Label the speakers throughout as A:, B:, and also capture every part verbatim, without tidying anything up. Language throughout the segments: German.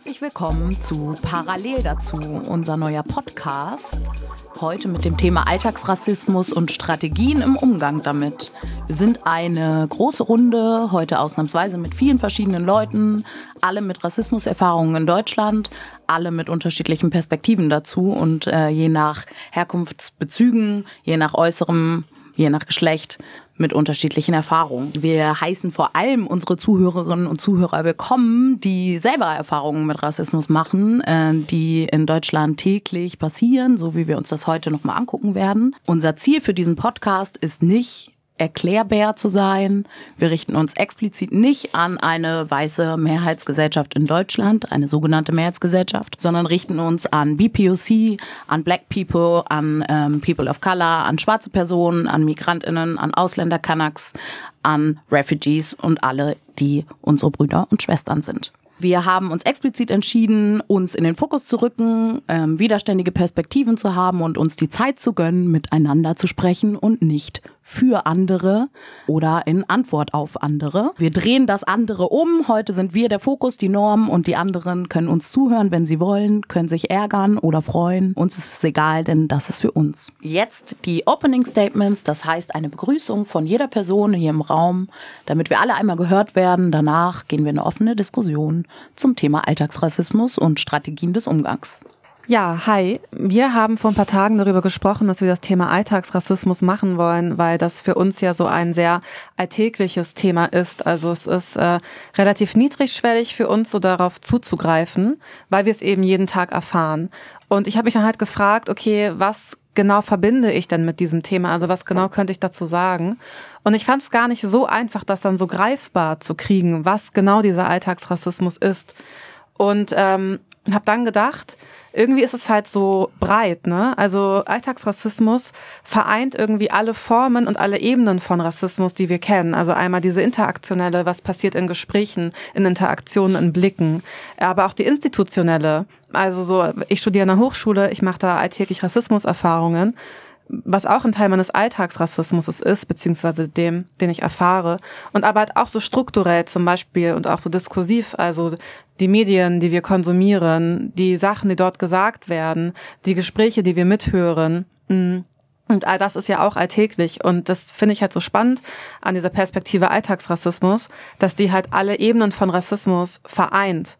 A: Herzlich willkommen zu Parallel dazu, unser neuer Podcast. Heute mit dem Thema Alltagsrassismus und Strategien im Umgang damit. Wir sind eine große Runde, heute ausnahmsweise mit vielen verschiedenen Leuten, alle mit Rassismuserfahrungen in Deutschland, alle mit unterschiedlichen Perspektiven dazu und äh, je nach Herkunftsbezügen, je nach Äußerem, je nach Geschlecht mit unterschiedlichen Erfahrungen. Wir heißen vor allem unsere Zuhörerinnen und Zuhörer willkommen, die selber Erfahrungen mit Rassismus machen, äh, die in Deutschland täglich passieren, so wie wir uns das heute nochmal angucken werden. Unser Ziel für diesen Podcast ist nicht, erklärbar zu sein. Wir richten uns explizit nicht an eine weiße Mehrheitsgesellschaft in Deutschland, eine sogenannte Mehrheitsgesellschaft, sondern richten uns an B P O C, an Black People, an ähm, People of Color, an schwarze Personen, an MigrantInnen, an Ausländer, Kanaks, an Refugees und alle, die unsere Brüder und Schwestern sind. Wir haben uns explizit entschieden, uns in den Fokus zu rücken, ähm, widerständige Perspektiven zu haben und uns die Zeit zu gönnen, miteinander zu sprechen und nicht für andere oder in Antwort auf andere. Wir drehen das andere um. Heute sind wir der Fokus, die Norm, und die anderen können uns zuhören, wenn sie wollen, können sich ärgern oder freuen. Uns ist es egal, denn das ist für uns. Jetzt die Opening Statements, das heißt eine Begrüßung von jeder Person hier im Raum, damit wir alle einmal gehört werden. Danach gehen wir in eine offene Diskussion zum Thema Alltagsrassismus und Strategien des Umgangs.
B: Ja, hi. Wir haben vor ein paar Tagen darüber gesprochen, dass wir das Thema Alltagsrassismus machen wollen, weil das für uns ja so ein sehr alltägliches Thema ist. Also es ist äh, relativ niedrigschwellig für uns, so darauf zuzugreifen, weil wir es eben jeden Tag erfahren. Und ich habe mich dann halt gefragt, okay, was genau verbinde ich denn mit diesem Thema? Also was genau könnte ich dazu sagen? Und ich fand es gar nicht so einfach, das dann so greifbar zu kriegen, was genau dieser Alltagsrassismus ist. Und ähm, habe dann gedacht, irgendwie ist es halt so breit, ne? Also Alltagsrassismus vereint irgendwie alle Formen und alle Ebenen von Rassismus, die wir kennen. Also einmal diese interaktionelle, was passiert in Gesprächen, in Interaktionen, in Blicken, aber auch die institutionelle. Also so, ich studiere an der Hochschule, ich mache da alltäglich Rassismuserfahrungen, was auch ein Teil meines Alltagsrassismus ist, beziehungsweise dem, den ich erfahre. Und aber halt auch so strukturell zum Beispiel und auch so diskursiv, also die Medien, die wir konsumieren, die Sachen, die dort gesagt werden, die Gespräche, die wir mithören. Und all das ist ja auch alltäglich. Und das finde ich halt so spannend an dieser Perspektive Alltagsrassismus, dass die halt alle Ebenen von Rassismus vereint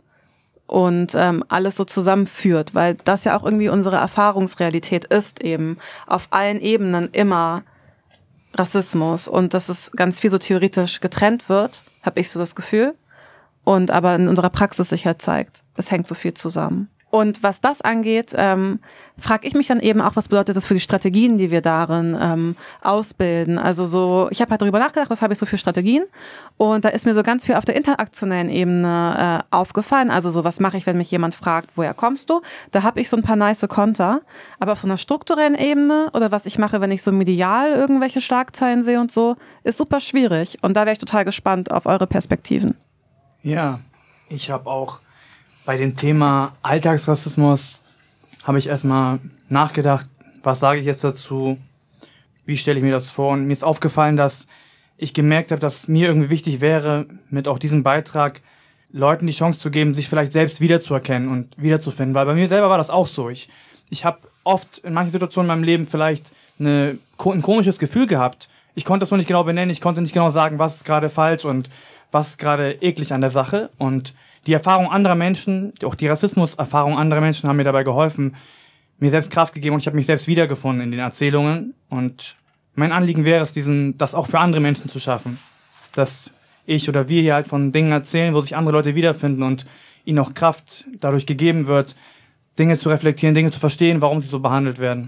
B: und ähm, alles so zusammenführt, weil das ja auch irgendwie unsere Erfahrungsrealität ist, eben auf allen Ebenen immer Rassismus, und dass es ganz viel so theoretisch getrennt wird, habe ich so das Gefühl, und aber in unserer Praxis sich halt zeigt, es hängt so viel zusammen. Und was das angeht, ähm, frage ich mich dann eben auch, was bedeutet das für die Strategien, die wir darin ähm, ausbilden. Also so, ich habe halt darüber nachgedacht, was habe ich so für Strategien, und da ist mir so ganz viel auf der interaktionellen Ebene äh, aufgefallen. Also so, was mache ich, wenn mich jemand fragt, woher kommst du? Da habe ich so ein paar nice Konter. Aber auf so einer strukturellen Ebene oder was ich mache, wenn ich so medial irgendwelche Schlagzeilen sehe und so, ist super schwierig. Und da wäre ich total gespannt auf eure Perspektiven.
C: Ja, ich habe auch bei dem Thema Alltagsrassismus habe ich erstmal nachgedacht, was sage ich jetzt dazu, wie stelle ich mir das vor, und mir ist aufgefallen, dass ich gemerkt habe, dass mir irgendwie wichtig wäre, mit auch diesem Beitrag Leuten die Chance zu geben, sich vielleicht selbst wiederzuerkennen und wiederzufinden, weil bei mir selber war das auch so. Ich, ich habe oft in manchen Situationen in meinem Leben vielleicht eine, ein komisches Gefühl gehabt. Ich konnte das noch nicht genau benennen, ich konnte nicht genau sagen, was ist gerade falsch und was ist gerade eklig an der Sache, und die Erfahrung anderer Menschen, auch die Rassismuserfahrung anderer Menschen haben mir dabei geholfen, mir selbst Kraft gegeben, und ich habe mich selbst wiedergefunden in den Erzählungen. Und mein Anliegen wäre es, diesen, das auch für andere Menschen zu schaffen. Dass ich oder wir hier halt von Dingen erzählen, wo sich andere Leute wiederfinden und ihnen auch Kraft dadurch gegeben wird, Dinge zu reflektieren, Dinge zu verstehen, warum sie so behandelt werden.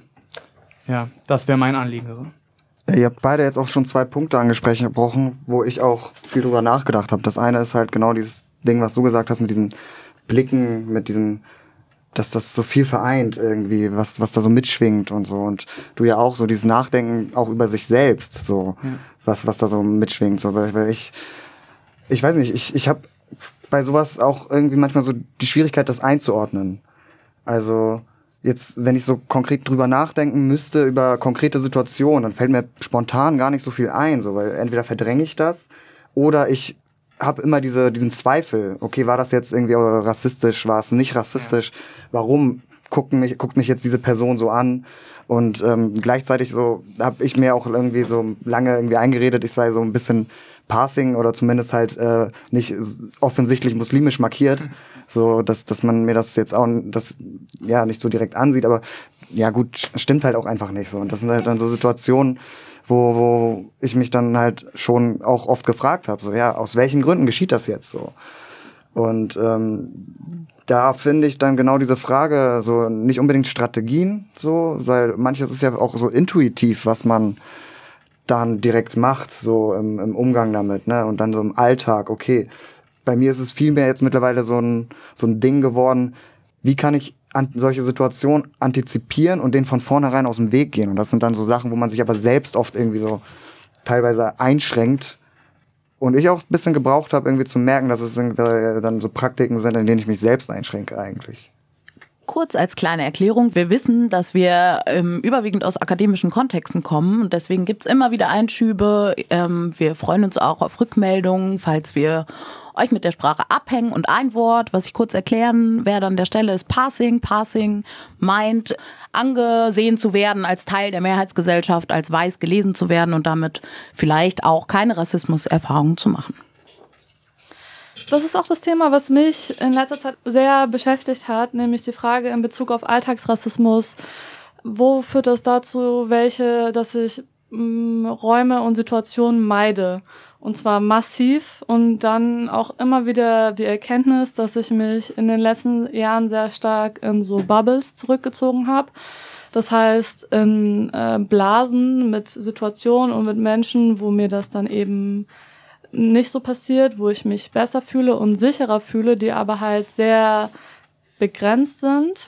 C: Ja, das wäre mein Anliegen.
D: Ihr habt beide jetzt auch schon zwei Punkte angesprochen, wo ich auch viel drüber nachgedacht habe. Das eine ist halt genau dieses Ding, was du gesagt hast, mit diesen Blicken, mit diesem, dass das so viel vereint irgendwie, was was da so mitschwingt und so. Und du ja auch so dieses Nachdenken auch über sich selbst, so ja. was was da so mitschwingt. So, weil, weil ich, ich weiß nicht, ich ich habe bei sowas auch irgendwie manchmal so die Schwierigkeit, das einzuordnen. Also jetzt, wenn ich so konkret drüber nachdenken müsste, über konkrete Situationen, dann fällt mir spontan gar nicht so viel ein, so, weil entweder verdränge ich das oder ich habe immer diese diesen Zweifel. Okay, war das jetzt irgendwie rassistisch? War es nicht rassistisch? Ja. Warum guckt mich guckt mich jetzt diese Person so an? Und ähm, gleichzeitig so habe ich mir auch irgendwie so lange irgendwie eingeredet, ich sei so ein bisschen Passing oder zumindest halt äh, nicht offensichtlich muslimisch markiert, so dass dass man mir das jetzt auch das ja nicht so direkt ansieht, aber ja gut, stimmt halt auch einfach nicht so. Und das sind halt dann so Situationen, wo wo ich mich dann halt schon auch oft gefragt habe, so ja, aus welchen Gründen geschieht das jetzt so? Und ähm, da finde ich dann genau diese Frage, so nicht unbedingt Strategien, so, weil manches ist ja auch so intuitiv, was man dann direkt macht, so im, im Umgang damit, ne, und dann so im Alltag, okay. Bei mir ist es vielmehr jetzt mittlerweile so ein so ein Ding geworden, wie kann ich an solche Situationen antizipieren und denen von vornherein aus dem Weg gehen? Und das sind dann so Sachen, wo man sich aber selbst oft irgendwie so teilweise einschränkt. Und ich auch ein bisschen gebraucht habe, irgendwie zu merken, dass es dann so Praktiken sind, in denen ich mich selbst einschränke eigentlich.
A: Kurz als kleine Erklärung, wir wissen, dass wir ähm, überwiegend aus akademischen Kontexten kommen und deswegen gibt's immer wieder Einschübe. Ähm, wir freuen uns auch auf Rückmeldungen, falls wir euch mit der Sprache abhängen. Und ein Wort, was ich kurz erklären werde an der Stelle, ist Passing. Passing meint, angesehen zu werden als Teil der Mehrheitsgesellschaft, als weiß gelesen zu werden und damit vielleicht auch keine Rassismuserfahrungen zu machen.
E: Das ist auch das Thema, was mich in letzter Zeit sehr beschäftigt hat, nämlich die Frage in Bezug auf Alltagsrassismus. Wo führt das dazu, welche, dass ich mh, Räume und Situationen meide? Und zwar massiv und dann auch immer wieder die Erkenntnis, dass ich mich in den letzten Jahren sehr stark in so Bubbles zurückgezogen habe. Das heißt, in äh, Blasen mit Situationen und mit Menschen, wo mir das dann eben nicht so passiert, wo ich mich besser fühle und sicherer fühle, die aber halt sehr begrenzt sind.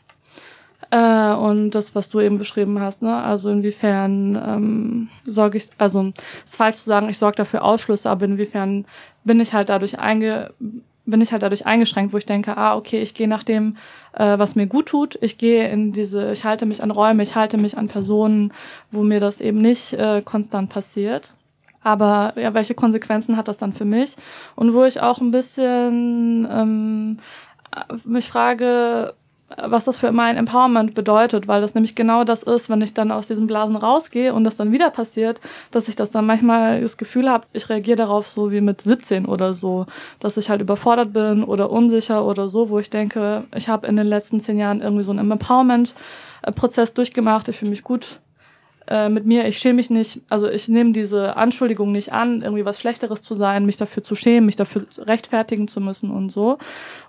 E: Äh, und das, was du eben beschrieben hast, ne, also inwiefern ähm, sorge ich, also es ist falsch zu sagen, ich sorge dafür Ausschlüsse, aber inwiefern bin ich halt dadurch einge, bin ich halt dadurch eingeschränkt, wo ich denke, ah, okay, ich gehe nach dem, äh, was mir gut tut, ich gehe in diese, ich halte mich an Räume, ich halte mich an Personen, wo mir das eben nicht äh, konstant passiert. Aber ja, welche Konsequenzen hat das dann für mich? Und wo ich auch ein bisschen ähm, mich frage, was das für mein Empowerment bedeutet, weil das nämlich genau das ist, wenn ich dann aus diesen Blasen rausgehe und das dann wieder passiert, dass ich das dann manchmal das Gefühl habe, ich reagiere darauf so wie mit siebzehn oder so, dass ich halt überfordert bin oder unsicher oder so, wo ich denke, ich habe in den letzten zehn Jahren irgendwie so einen Empowerment-Prozess durchgemacht, ich fühle mich gut mit mir, ich schäme mich nicht, also ich nehme diese Anschuldigung nicht an, irgendwie was Schlechteres zu sein, mich dafür zu schämen, mich dafür rechtfertigen zu müssen und so.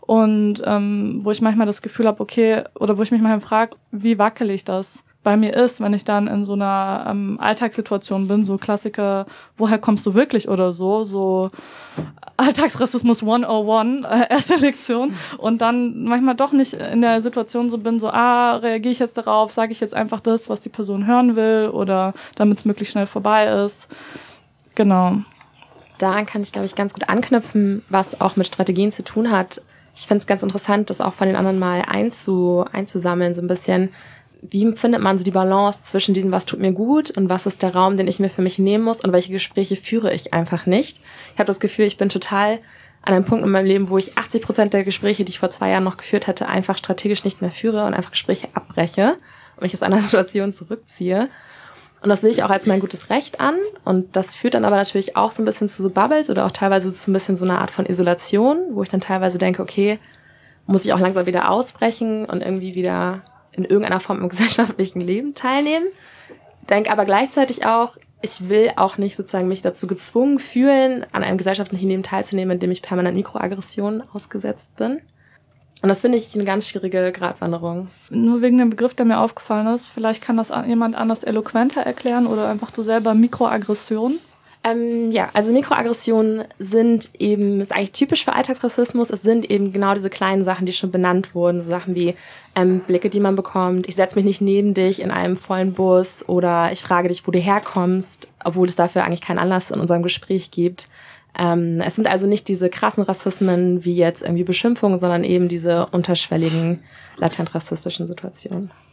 E: Und ähm, wo ich manchmal das Gefühl habe, okay, oder wo ich mich manchmal frage, wie wackelig das bei mir ist, wenn ich dann in so einer ähm, Alltagssituation bin, so Klassiker, woher kommst du wirklich oder so, so Alltagsrassismus hundertundeins, äh, erste Lektion, und dann manchmal doch nicht in der Situation so bin, so, ah, reagiere ich jetzt darauf, sage ich jetzt einfach das, was die Person hören will, oder damit es möglichst schnell vorbei ist. Genau.
F: Daran kann ich, glaube ich, ganz gut anknüpfen, was auch mit Strategien zu tun hat. Ich finde es ganz interessant, das auch von den anderen mal einzu, einzusammeln, so ein bisschen. Wie findet man so die Balance zwischen diesem, was tut mir gut und was ist der Raum, den ich mir für mich nehmen muss und welche Gespräche führe ich einfach nicht. Ich habe das Gefühl, ich bin total an einem Punkt in meinem Leben, wo ich achtzig Prozent der Gespräche, die ich vor zwei Jahren noch geführt hätte, einfach strategisch nicht mehr führe und einfach Gespräche abbreche und mich aus einer Situation zurückziehe. Und das sehe ich auch als mein gutes Recht an. Und das führt dann aber natürlich auch so ein bisschen zu so Bubbles oder auch teilweise zu ein bisschen so einer Art von Isolation, wo ich dann teilweise denke, okay, muss ich auch langsam wieder ausbrechen und irgendwie wieder in irgendeiner Form im gesellschaftlichen Leben teilnehmen. Denke aber gleichzeitig auch, ich will auch nicht sozusagen mich dazu gezwungen fühlen, an einem gesellschaftlichen Leben teilzunehmen, in dem ich permanent Mikroaggressionen ausgesetzt bin. Und das finde ich eine ganz schwierige Gratwanderung.
E: Nur wegen dem Begriff, der mir aufgefallen ist, vielleicht kann das jemand anders eloquenter erklären oder einfach du selber Mikroaggression.
F: Ähm, ja, also Mikroaggressionen sind eben, ist eigentlich typisch für Alltagsrassismus, es sind eben genau diese kleinen Sachen, die schon benannt wurden, so Sachen wie ähm, Blicke, die man bekommt, ich setze mich nicht neben dich in einem vollen Bus oder ich frage dich, wo du herkommst, obwohl es dafür eigentlich keinen Anlass in unserem Gespräch gibt. Ähm, es sind also nicht diese krassen Rassismen wie jetzt irgendwie Beschimpfungen, sondern eben diese unterschwelligen, latent rassistischen Situationen.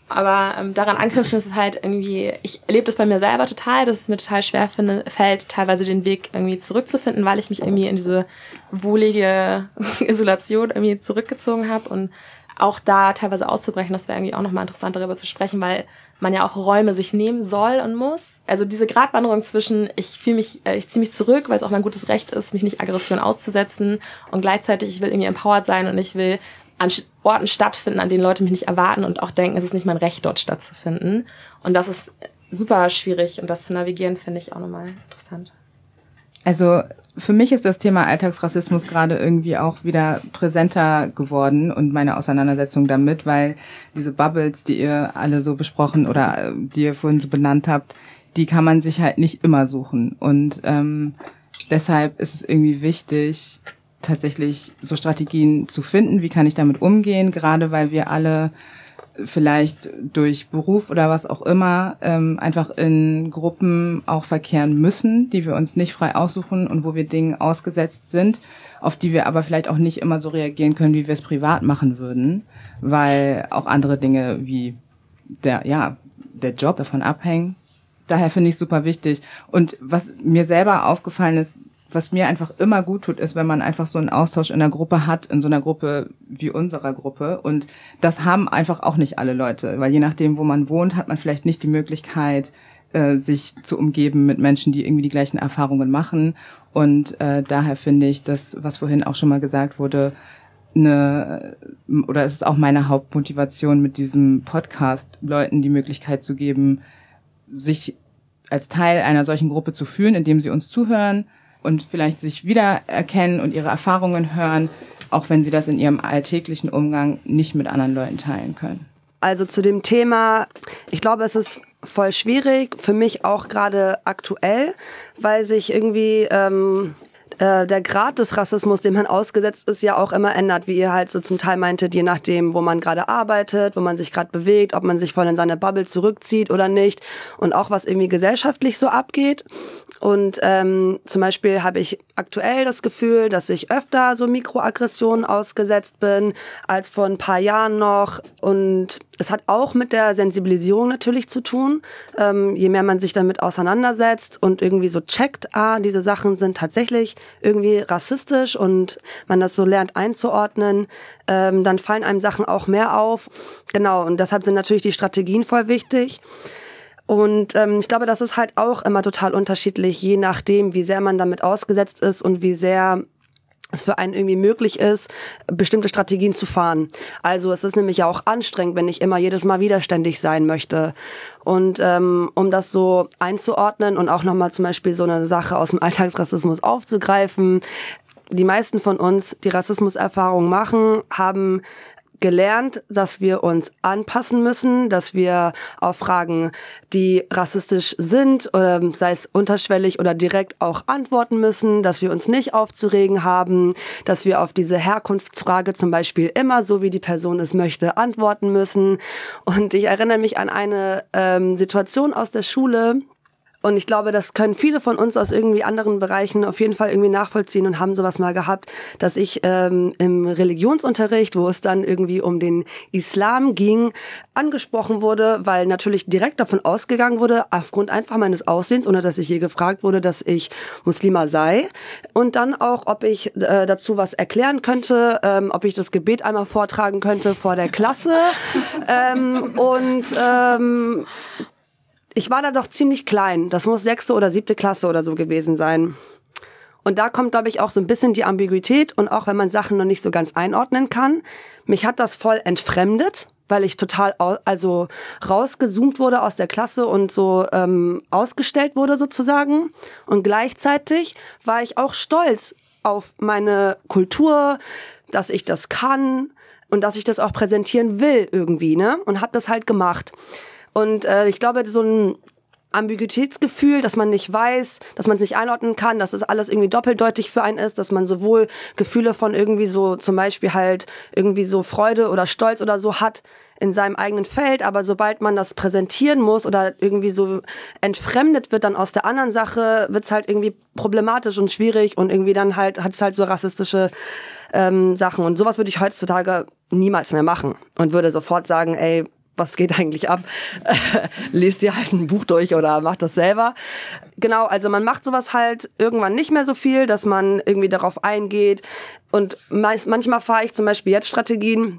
F: Aber ähm, daran anknüpfen ist es halt irgendwie, ich erlebe das bei mir selber total, dass es mir total schwer finde, fällt, teilweise den Weg irgendwie zurückzufinden, weil ich mich irgendwie in diese wohlige Isolation irgendwie zurückgezogen habe und auch da teilweise auszubrechen, das wäre irgendwie auch nochmal interessant, darüber zu sprechen, weil man ja auch Räume sich nehmen soll und muss. Also diese Gratwanderung zwischen, ich fühle mich, äh, ich ziehe mich zurück, weil es auch mein gutes Recht ist, mich nicht Aggression auszusetzen und gleichzeitig, ich will irgendwie empowered sein und ich will an Orten stattfinden, an denen Leute mich nicht erwarten und auch denken, es ist nicht mein Recht, dort stattzufinden. Und das ist super schwierig und das zu navigieren, finde ich auch nochmal interessant.
G: Also für mich ist das Thema Alltagsrassismus gerade irgendwie auch wieder präsenter geworden und meine Auseinandersetzung damit, weil diese Bubbles, die ihr alle so besprochen oder die ihr vorhin so benannt habt, die kann man sich halt nicht immer suchen. Und ähm, deshalb ist es irgendwie wichtig, tatsächlich so Strategien zu finden, wie kann ich damit umgehen, gerade weil wir alle vielleicht durch Beruf oder was auch immer ähm, einfach in Gruppen auch verkehren müssen, die wir uns nicht frei aussuchen und wo wir Dingen ausgesetzt sind, auf die wir aber vielleicht auch nicht immer so reagieren können, wie wir es privat machen würden, weil auch andere Dinge wie der, ja, der Job davon abhängen. Daher finde ich es super wichtig. Und was mir selber aufgefallen ist, was mir einfach immer gut tut, ist, wenn man einfach so einen Austausch in der Gruppe hat, in so einer Gruppe wie unserer Gruppe. Und das haben einfach auch nicht alle Leute, weil je nachdem, wo man wohnt, hat man vielleicht nicht die Möglichkeit, äh, sich zu umgeben mit Menschen, die irgendwie die gleichen Erfahrungen machen. Und äh, daher finde ich, das, was vorhin auch schon mal gesagt wurde, eine, oder es ist auch meine Hauptmotivation mit diesem Podcast, Leuten die Möglichkeit zu geben, sich als Teil einer solchen Gruppe zu fühlen, indem sie uns zuhören und vielleicht sich wiedererkennen und ihre Erfahrungen hören, auch wenn sie das in ihrem alltäglichen Umgang nicht mit anderen Leuten teilen können.
H: Also zu dem Thema, ich glaube, es ist voll schwierig, für mich auch gerade aktuell, weil sich irgendwie ähm, äh, der Grad des Rassismus, dem man ausgesetzt ist, ja auch immer ändert, wie ihr halt so zum Teil meintet, je nachdem, wo man gerade arbeitet, wo man sich gerade bewegt, ob man sich voll in seine Bubble zurückzieht oder nicht und auch was irgendwie gesellschaftlich so abgeht. Und ähm, zum Beispiel habe ich aktuell das Gefühl, dass ich öfter so Mikroaggressionen ausgesetzt bin als vor ein paar Jahren noch. Und es hat auch mit der Sensibilisierung natürlich zu tun. Ähm, je mehr man sich damit auseinandersetzt und irgendwie so checkt, ah, diese Sachen sind tatsächlich irgendwie rassistisch und man das so lernt einzuordnen, ähm, dann fallen einem Sachen auch mehr auf. Genau, und deshalb sind natürlich die Strategien voll wichtig. Und ähm, ich glaube, das ist halt auch immer total unterschiedlich, je nachdem, wie sehr man damit ausgesetzt ist und wie sehr es für einen irgendwie möglich ist, bestimmte Strategien zu fahren. Also es ist nämlich ja auch anstrengend, wenn ich immer jedes Mal widerständig sein möchte. Und ähm, um das so einzuordnen und auch nochmal zum Beispiel so eine Sache aus dem Alltagsrassismus aufzugreifen, die meisten von uns, die Rassismuserfahrung machen, haben gelernt, dass wir uns anpassen müssen, dass wir auf Fragen, die rassistisch sind, oder sei es unterschwellig oder direkt auch antworten müssen, dass wir uns nicht aufzuregen haben, dass wir auf diese Herkunftsfrage zum Beispiel immer, so wie die Person es möchte, antworten müssen. Und ich erinnere mich an eine ähm, Situation aus der Schule. Und ich glaube, das können viele von uns aus irgendwie anderen Bereichen auf jeden Fall irgendwie nachvollziehen und haben sowas mal gehabt, dass ich ähm, im Religionsunterricht, wo es dann irgendwie um den Islam ging, angesprochen wurde, weil natürlich direkt davon ausgegangen wurde, aufgrund einfach meines Aussehens, ohne dass ich je gefragt wurde, dass ich Muslima sei. Und dann auch, ob ich äh, dazu was erklären könnte, ähm, ob ich das Gebet einmal vortragen könnte vor der Klasse. ähm, und ähm, Ich war da doch ziemlich klein. Das muss sechste oder siebte Klasse oder so gewesen sein. Und da kommt, glaube ich, auch so ein bisschen die Ambiguität und auch wenn man Sachen noch nicht so ganz einordnen kann. Mich hat das voll entfremdet, weil ich total also rausgezoomt wurde aus der Klasse und so ähm, ausgestellt wurde sozusagen. Und gleichzeitig war ich auch stolz auf meine Kultur, dass ich das kann und dass ich das auch präsentieren will irgendwie, ne? Und habe das halt gemacht. Und äh, ich glaube, so ein Ambiguitätsgefühl, dass man nicht weiß, dass man es nicht einordnen kann, dass es alles irgendwie doppeldeutig für einen ist, dass man sowohl Gefühle von irgendwie so zum Beispiel halt irgendwie so Freude oder Stolz oder so hat in seinem eigenen Feld, aber sobald man das präsentieren muss oder irgendwie so entfremdet wird dann aus der anderen Sache, wird's halt irgendwie problematisch und schwierig und irgendwie dann halt hat es halt so rassistische ähm, Sachen. Und sowas würde ich heutzutage niemals mehr machen und würde sofort sagen, ey, was geht eigentlich ab? Lest dir halt ein Buch durch oder macht das selber. Genau, also man macht sowas halt irgendwann nicht mehr so viel, dass man irgendwie darauf eingeht. Und manchmal fahre ich zum Beispiel jetzt Strategien,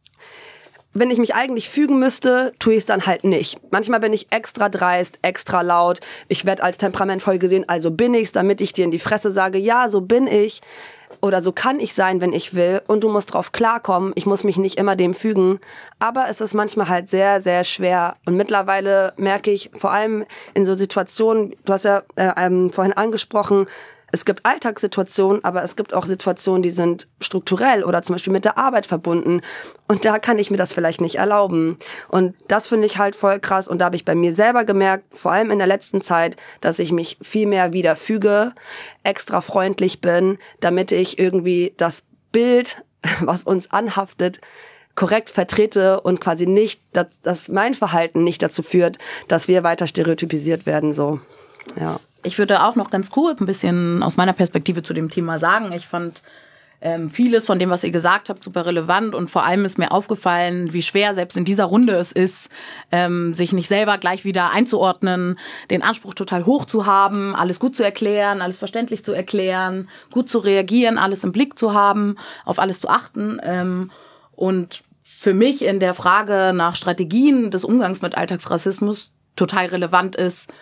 H: wenn ich mich eigentlich fügen müsste, tue ich es dann halt nicht. Manchmal bin ich extra dreist, extra laut. Ich werde als temperamentvoll gesehen, also bin ich's, damit ich dir in die Fresse sage, ja, so bin ich. Oder so kann ich sein, wenn ich will. Und du musst drauf klarkommen. Ich muss mich nicht immer dem fügen. Aber es ist manchmal halt sehr, sehr schwer. Und mittlerweile merke ich, vor allem in so Situationen, du hast ja äh, ähm, vorhin angesprochen, es gibt Alltagssituationen, aber es gibt auch Situationen, die sind strukturell oder zum Beispiel mit der Arbeit verbunden. Und da kann ich mir das vielleicht nicht erlauben. Und das finde ich halt voll krass. Und da habe ich bei mir selber gemerkt, vor allem in der letzten Zeit, dass ich mich viel mehr wieder füge, extra freundlich bin, damit ich irgendwie das Bild, was uns anhaftet, korrekt vertrete und quasi nicht, dass, dass mein Verhalten nicht dazu führt, dass wir weiter stereotypisiert werden, so, ja.
A: Ich würde auch noch ganz kurz ein bisschen aus meiner Perspektive zu dem Thema sagen. Ich fand ähm, vieles von dem, was ihr gesagt habt, super relevant und vor allem ist mir aufgefallen, wie schwer selbst in dieser Runde es ist, ähm, sich nicht selber gleich wieder einzuordnen, den Anspruch total hoch zu haben, alles gut zu erklären, alles verständlich zu erklären, gut zu reagieren, alles im Blick zu haben, auf alles zu achten. Ähm, und für mich in der Frage nach Strategien des Umgangs mit Alltagsrassismus total relevant ist,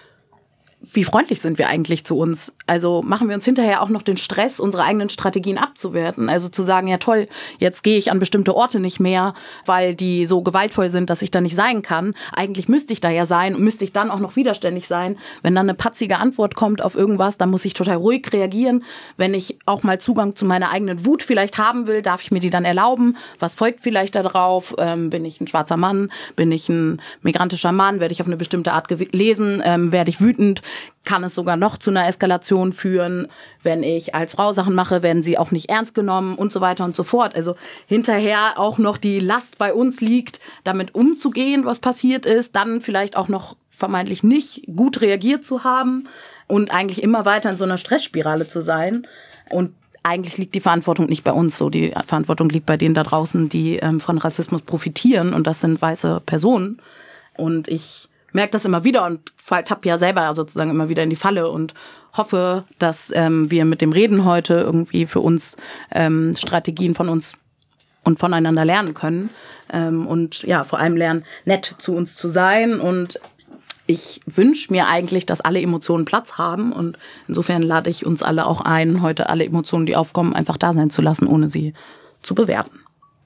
A: wie freundlich sind wir eigentlich zu uns? Also machen wir uns hinterher auch noch den Stress, unsere eigenen Strategien abzuwerten? Also zu sagen, ja toll, jetzt gehe ich an bestimmte Orte nicht mehr, weil die so gewaltvoll sind, dass ich da nicht sein kann. Eigentlich müsste ich da ja sein und müsste ich dann auch noch widerständig sein. Wenn dann eine patzige Antwort kommt auf irgendwas, dann muss ich total ruhig reagieren. Wenn ich auch mal Zugang zu meiner eigenen Wut vielleicht haben will, darf ich mir die dann erlauben? Was folgt vielleicht darauf? Ähm, bin ich ein schwarzer Mann? Bin ich ein migrantischer Mann? Werde ich auf eine bestimmte Art gelesen? Ähm, werde ich wütend? Kann es sogar noch zu einer Eskalation führen? Wenn ich als Frau Sachen mache, werden sie auch nicht ernst genommen und so weiter und so fort. Also hinterher auch noch die Last bei uns liegt, damit umzugehen, was passiert ist, dann vielleicht auch noch vermeintlich nicht gut reagiert zu haben und eigentlich immer weiter in so einer Stressspirale zu sein. Und eigentlich liegt die Verantwortung nicht bei uns so. Die Verantwortung liegt bei denen da draußen, die ähm, von Rassismus profitieren und das sind weiße Personen. Und ich merke das immer wieder und tapp ja selber sozusagen immer wieder in die Falle und hoffe, dass ähm, wir mit dem Reden heute irgendwie für uns ähm, Strategien von uns und voneinander lernen können ähm, und ja, vor allem lernen, nett zu uns zu sein. Und ich wünsche mir eigentlich, dass alle Emotionen Platz haben und insofern lade ich uns alle auch ein, heute alle Emotionen, die aufkommen, einfach da sein zu lassen, ohne sie zu bewerten.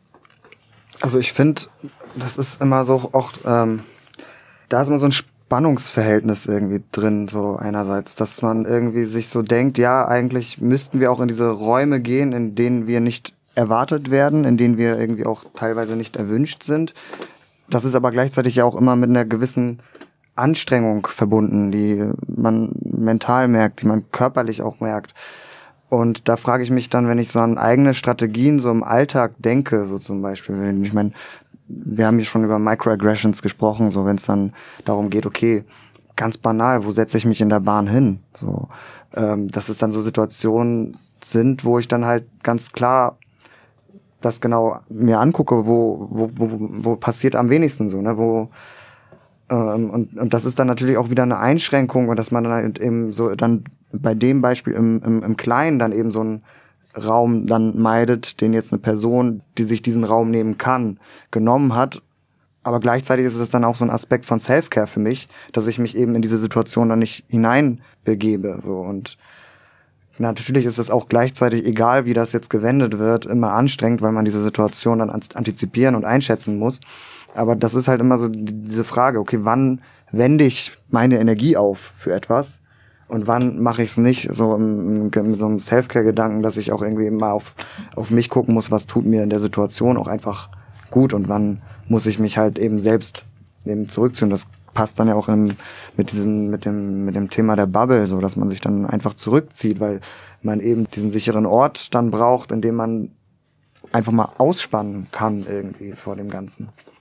D: Also ich finde, das ist immer so auch... Ähm Da ist immer so ein Spannungsverhältnis irgendwie drin, so einerseits, dass man irgendwie sich so denkt, ja, eigentlich müssten wir auch in diese Räume gehen, in denen wir nicht erwartet werden, in denen wir irgendwie auch teilweise nicht erwünscht sind. Das ist aber gleichzeitig ja auch immer mit einer gewissen Anstrengung verbunden, die man mental merkt, die man körperlich auch merkt. Und da frage ich mich dann, wenn ich so an eigene Strategien so im Alltag denke, so zum Beispiel, wenn ich meine, wir haben hier schon über Microaggressions gesprochen, so wenn es dann darum geht, okay, ganz banal, wo setze ich mich in der Bahn hin? So, ähm, dass es dann so Situationen sind, wo ich dann halt ganz klar das genau mir angucke, wo wo wo, wo passiert am wenigsten so, ne, wo ähm, und und das ist dann natürlich auch wieder eine Einschränkung und dass man dann halt eben so dann bei dem Beispiel im im, im Kleinen dann eben so ein Raum dann meidet, den jetzt eine Person, die sich diesen Raum nehmen kann, genommen hat. Aber gleichzeitig ist es dann auch so ein Aspekt von Self-Care für mich, dass ich mich eben in diese Situation dann nicht hineinbegebe. So. Und natürlich ist es auch gleichzeitig, egal wie das jetzt gewendet wird, immer anstrengend, weil man diese Situation dann antizipieren und einschätzen muss. Aber das ist halt immer so diese Frage, okay, wann wende ich meine Energie auf für etwas? Und wann mache ich es nicht, so im, mit so einem Self-Care-Gedanken, dass ich auch irgendwie immer auf, auf mich gucken muss, was tut mir in der Situation auch einfach gut und wann muss ich mich halt eben selbst eben zurückziehen. Das passt dann ja auch in, mit diesem, mit dem, mit dem Thema der Bubble, so dass man sich dann einfach zurückzieht, weil man eben diesen sicheren Ort dann braucht, in dem man einfach mal ausspannen kann irgendwie vor dem Ganzen.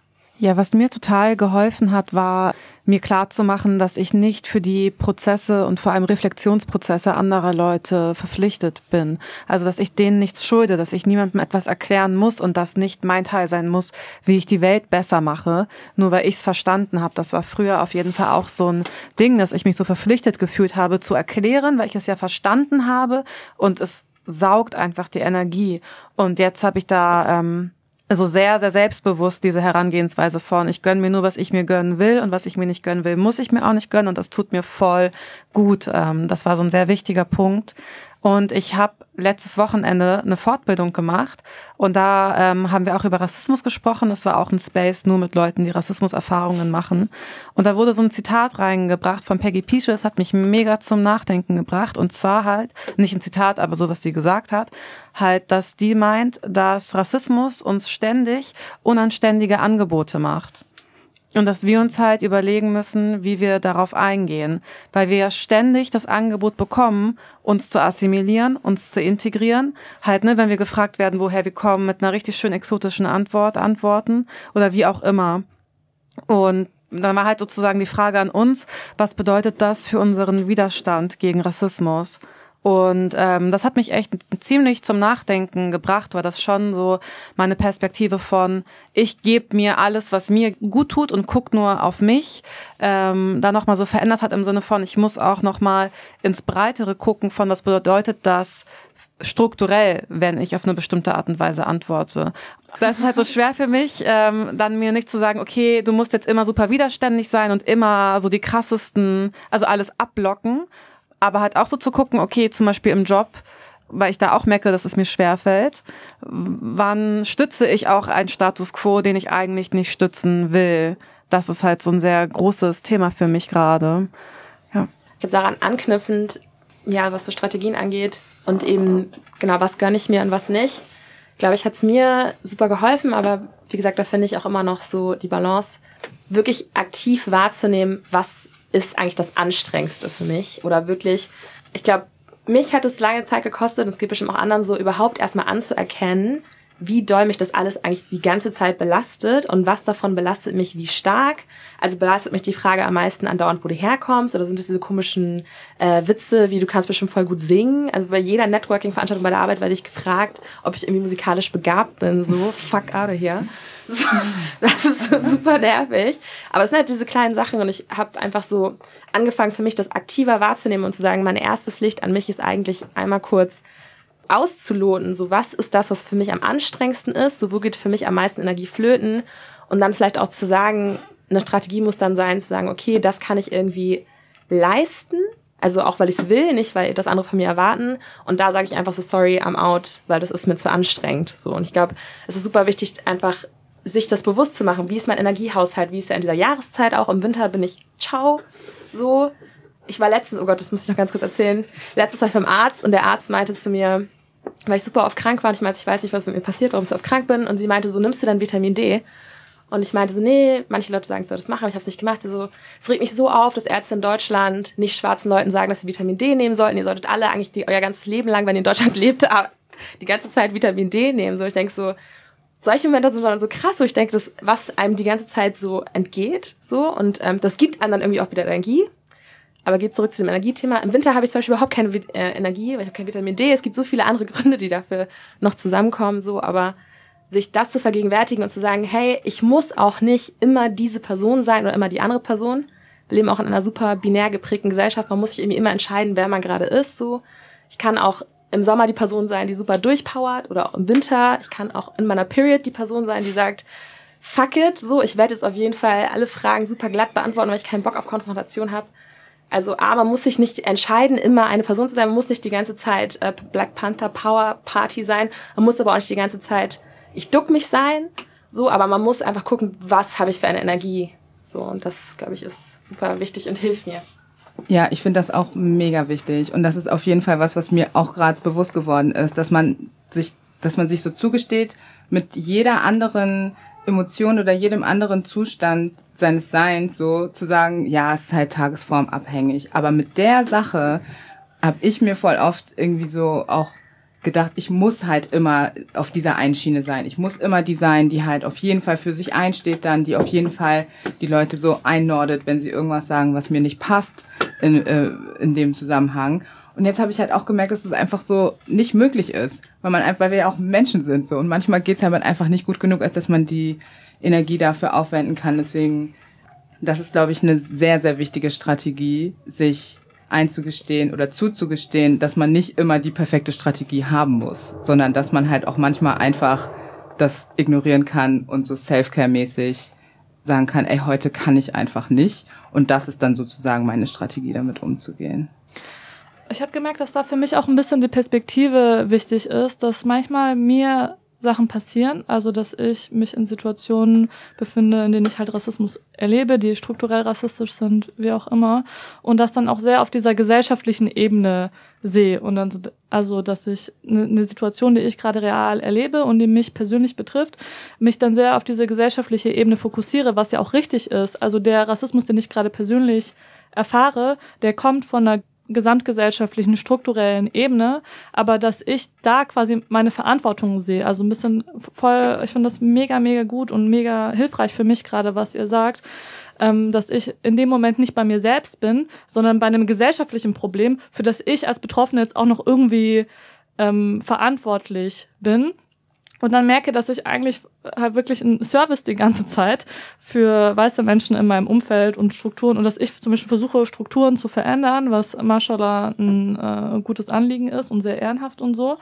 B: Ja, was mir total geholfen hat, war mir klarzumachen, dass ich nicht für die Prozesse und vor allem Reflexionsprozesse anderer Leute verpflichtet bin. Also, dass ich denen nichts schulde, dass ich niemandem etwas erklären muss und das nicht mein Teil sein muss, wie ich die Welt besser mache, nur weil ich es verstanden habe. Das war früher auf jeden Fall auch so ein Ding, dass ich mich so verpflichtet gefühlt habe, zu erklären, weil ich es ja verstanden habe und es saugt einfach die Energie. Und jetzt habe ich da ähm, also sehr, sehr selbstbewusst diese Herangehensweise von, ich gönne mir nur, was ich mir gönnen will und was ich mir nicht gönnen will, muss ich mir auch nicht gönnen und das tut mir voll gut. Das war so ein sehr wichtiger Punkt. Und ich habe letztes Wochenende eine Fortbildung gemacht und da ähm, haben wir auch über Rassismus gesprochen. Das war auch ein Space nur mit Leuten, die Rassismuserfahrungen machen. Und da wurde so ein Zitat reingebracht von Peggy Piesche, das hat mich mega zum Nachdenken gebracht. Und zwar halt, nicht ein Zitat, aber so, was sie gesagt hat, halt, dass die meint, dass Rassismus uns ständig unanständige Angebote macht. Und dass wir uns halt überlegen müssen, wie wir darauf eingehen. Weil wir ja ständig das Angebot bekommen, uns zu assimilieren, uns zu integrieren. Halt, ne, wenn wir gefragt werden, woher wir kommen, mit einer richtig schön exotischen Antwort antworten oder wie auch immer. Und dann war halt sozusagen die Frage an uns, was bedeutet das für unseren Widerstand gegen Rassismus? Und ähm, das hat mich echt ziemlich zum Nachdenken gebracht, weil das schon so meine Perspektive von, ich gebe mir alles, was mir gut tut und guck nur auf mich, ähm, da nochmal so verändert hat im Sinne von, ich muss auch nochmal ins Breitere gucken von, was bedeutet das strukturell, wenn ich auf eine bestimmte Art und Weise antworte. Das ist halt so schwer für mich, ähm, dann mir nicht zu sagen, okay, du musst jetzt immer super widerständig sein und immer so die krassesten, also alles abblocken, aber halt auch so zu gucken, okay, zum Beispiel im Job, weil ich da auch merke, dass es mir schwerfällt, wann stütze ich auch einen Status quo, den ich eigentlich nicht stützen will? Das ist halt so ein sehr großes Thema für mich gerade. Ja.
F: Ich glaube, daran anknüpfend, ja, was so Strategien angeht und eben, genau, was gönne ich mir und was nicht, glaube ich, hat es mir super geholfen, aber wie gesagt, da finde ich auch immer noch so die Balance, wirklich aktiv wahrzunehmen, was ist eigentlich das Anstrengendste für mich. Oder wirklich, ich glaube, mich hat es lange Zeit gekostet, und es geht bestimmt auch anderen so, überhaupt erstmal anzuerkennen, wie doll mich das alles eigentlich die ganze Zeit belastet und was davon belastet mich wie stark. Also belastet mich die Frage am meisten andauernd, wo du herkommst, oder sind das diese komischen äh, Witze, wie du kannst bestimmt voll gut singen. Also bei jeder Networking-Veranstaltung bei der Arbeit werde ich gefragt, ob ich irgendwie musikalisch begabt bin. So, fuck out of here. So, das ist so super nervig. Aber es sind halt diese kleinen Sachen und ich habe einfach so angefangen für mich, das aktiver wahrzunehmen und zu sagen, meine erste Pflicht an mich ist eigentlich einmal kurz auszuloten, so was ist das, was für mich am anstrengendsten ist, so wo geht für mich am meisten Energie flöten und dann vielleicht auch zu sagen, eine Strategie muss dann sein, zu sagen, okay, das kann ich irgendwie leisten, also auch weil ich es will, nicht weil das andere von mir erwarten und da sage ich einfach so, sorry, I'm out, weil das ist mir zu anstrengend, so und ich glaube, es ist super wichtig, einfach sich das bewusst zu machen, wie ist mein Energiehaushalt, wie ist er in dieser Jahreszeit auch, im Winter bin ich ciao, so. Ich war letztens, oh Gott, das muss ich noch ganz kurz erzählen, letztens war ich beim Arzt und der Arzt meinte zu mir, weil ich super oft krank war und ich meinte, ich weiß nicht, was mit mir passiert, warum ich so oft krank bin. Und sie meinte so, nimmst du dann Vitamin D? Und ich meinte so, nee, manche Leute sagen, ich soll das machen, aber ich habe es nicht gemacht. Sie so, es regt mich so auf, dass Ärzte in Deutschland nicht schwarzen Leuten sagen, dass sie Vitamin D nehmen sollten. Ihr solltet alle eigentlich die, euer ganzes Leben lang, wenn ihr in Deutschland lebt, die ganze Zeit Vitamin D nehmen. So, ich denke so, solche Momente sind dann so krass, so ich denke, das, was einem die ganze Zeit so entgeht, so und ähm, das gibt einem dann irgendwie auch wieder Energie. Aber geht zurück zu dem Energiethema. Im Winter habe ich zum Beispiel überhaupt keine äh, Energie, weil ich habe kein Vitamin D. Es gibt so viele andere Gründe, die dafür noch zusammenkommen. So, aber sich das zu vergegenwärtigen und zu sagen, hey, ich muss auch nicht immer diese Person sein oder immer die andere Person. Wir leben auch in einer super binär geprägten Gesellschaft. Man muss sich irgendwie immer entscheiden, wer man gerade ist. So, ich kann auch im Sommer die Person sein, die super durchpowert, oder auch im Winter. Ich kann auch in meiner Period die Person sein, die sagt, fuck it. So, ich werde jetzt auf jeden Fall alle Fragen super glatt beantworten, weil ich keinen Bock auf Konfrontation habe. Also A, man muss sich nicht entscheiden, immer eine Person zu sein, man muss nicht die ganze Zeit äh, Black Panther Power Party sein, man muss aber auch nicht die ganze Zeit, ich duck mich sein, so, aber man muss einfach gucken, was habe ich für eine Energie, so, und das, glaube ich, ist super wichtig und hilft mir.
G: Ja, ich finde das auch mega wichtig und das ist auf jeden Fall was, was mir auch gerade bewusst geworden ist, dass man sich, dass man sich so zugesteht, mit jeder anderen Emotion oder jedem anderen Zustand seines Seins so zu sagen, ja, es ist halt tagesformabhängig. Aber mit der Sache habe ich mir voll oft irgendwie so auch gedacht, ich muss halt immer auf dieser einen Schiene sein. Ich muss immer die sein, die halt auf jeden Fall für sich einsteht dann, die auf jeden Fall die Leute so einnordet, wenn sie irgendwas sagen, was mir nicht passt in, äh, in dem Zusammenhang. Und jetzt habe ich halt auch gemerkt, dass es einfach so nicht möglich ist, weil man einfach, weil wir ja auch Menschen sind so und manchmal geht's halt einfach nicht gut genug, als dass man die Energie dafür aufwenden kann. Deswegen, das ist, glaube ich, eine sehr, sehr wichtige Strategie, sich einzugestehen oder zuzugestehen, dass man nicht immer die perfekte Strategie haben muss, sondern dass man halt auch manchmal einfach das ignorieren kann und so Self-Care-mäßig sagen kann, ey, heute kann ich einfach nicht. Und das ist dann sozusagen meine Strategie, damit umzugehen.
E: Ich habe gemerkt, dass da für mich auch ein bisschen die Perspektive wichtig ist, dass manchmal mir Sachen passieren, also dass ich mich in Situationen befinde, in denen ich halt Rassismus erlebe, die strukturell rassistisch sind, wie auch immer, und das dann auch sehr auf dieser gesellschaftlichen Ebene sehe und dann so, also dass ich eine ne Situation, die ich gerade real erlebe und die mich persönlich betrifft, mich dann sehr auf diese gesellschaftliche Ebene fokussiere, was ja auch richtig ist. Also der Rassismus, den ich gerade persönlich erfahre, der kommt von einer gesamtgesellschaftlichen, strukturellen Ebene, aber dass ich da quasi meine Verantwortung sehe, also ein bisschen voll, ich finde das mega, mega gut und mega hilfreich für mich gerade, was ihr sagt, ähm, dass ich in dem Moment nicht bei mir selbst bin, sondern bei einem gesellschaftlichen Problem, für das ich als Betroffene jetzt auch noch irgendwie ähm, verantwortlich bin. Und dann merke, dass ich eigentlich halt wirklich ein Service die ganze Zeit für weiße Menschen in meinem Umfeld und Strukturen und dass ich zum Beispiel versuche, Strukturen zu verändern, was mashallah ein äh, gutes Anliegen ist und sehr ehrenhaft und so.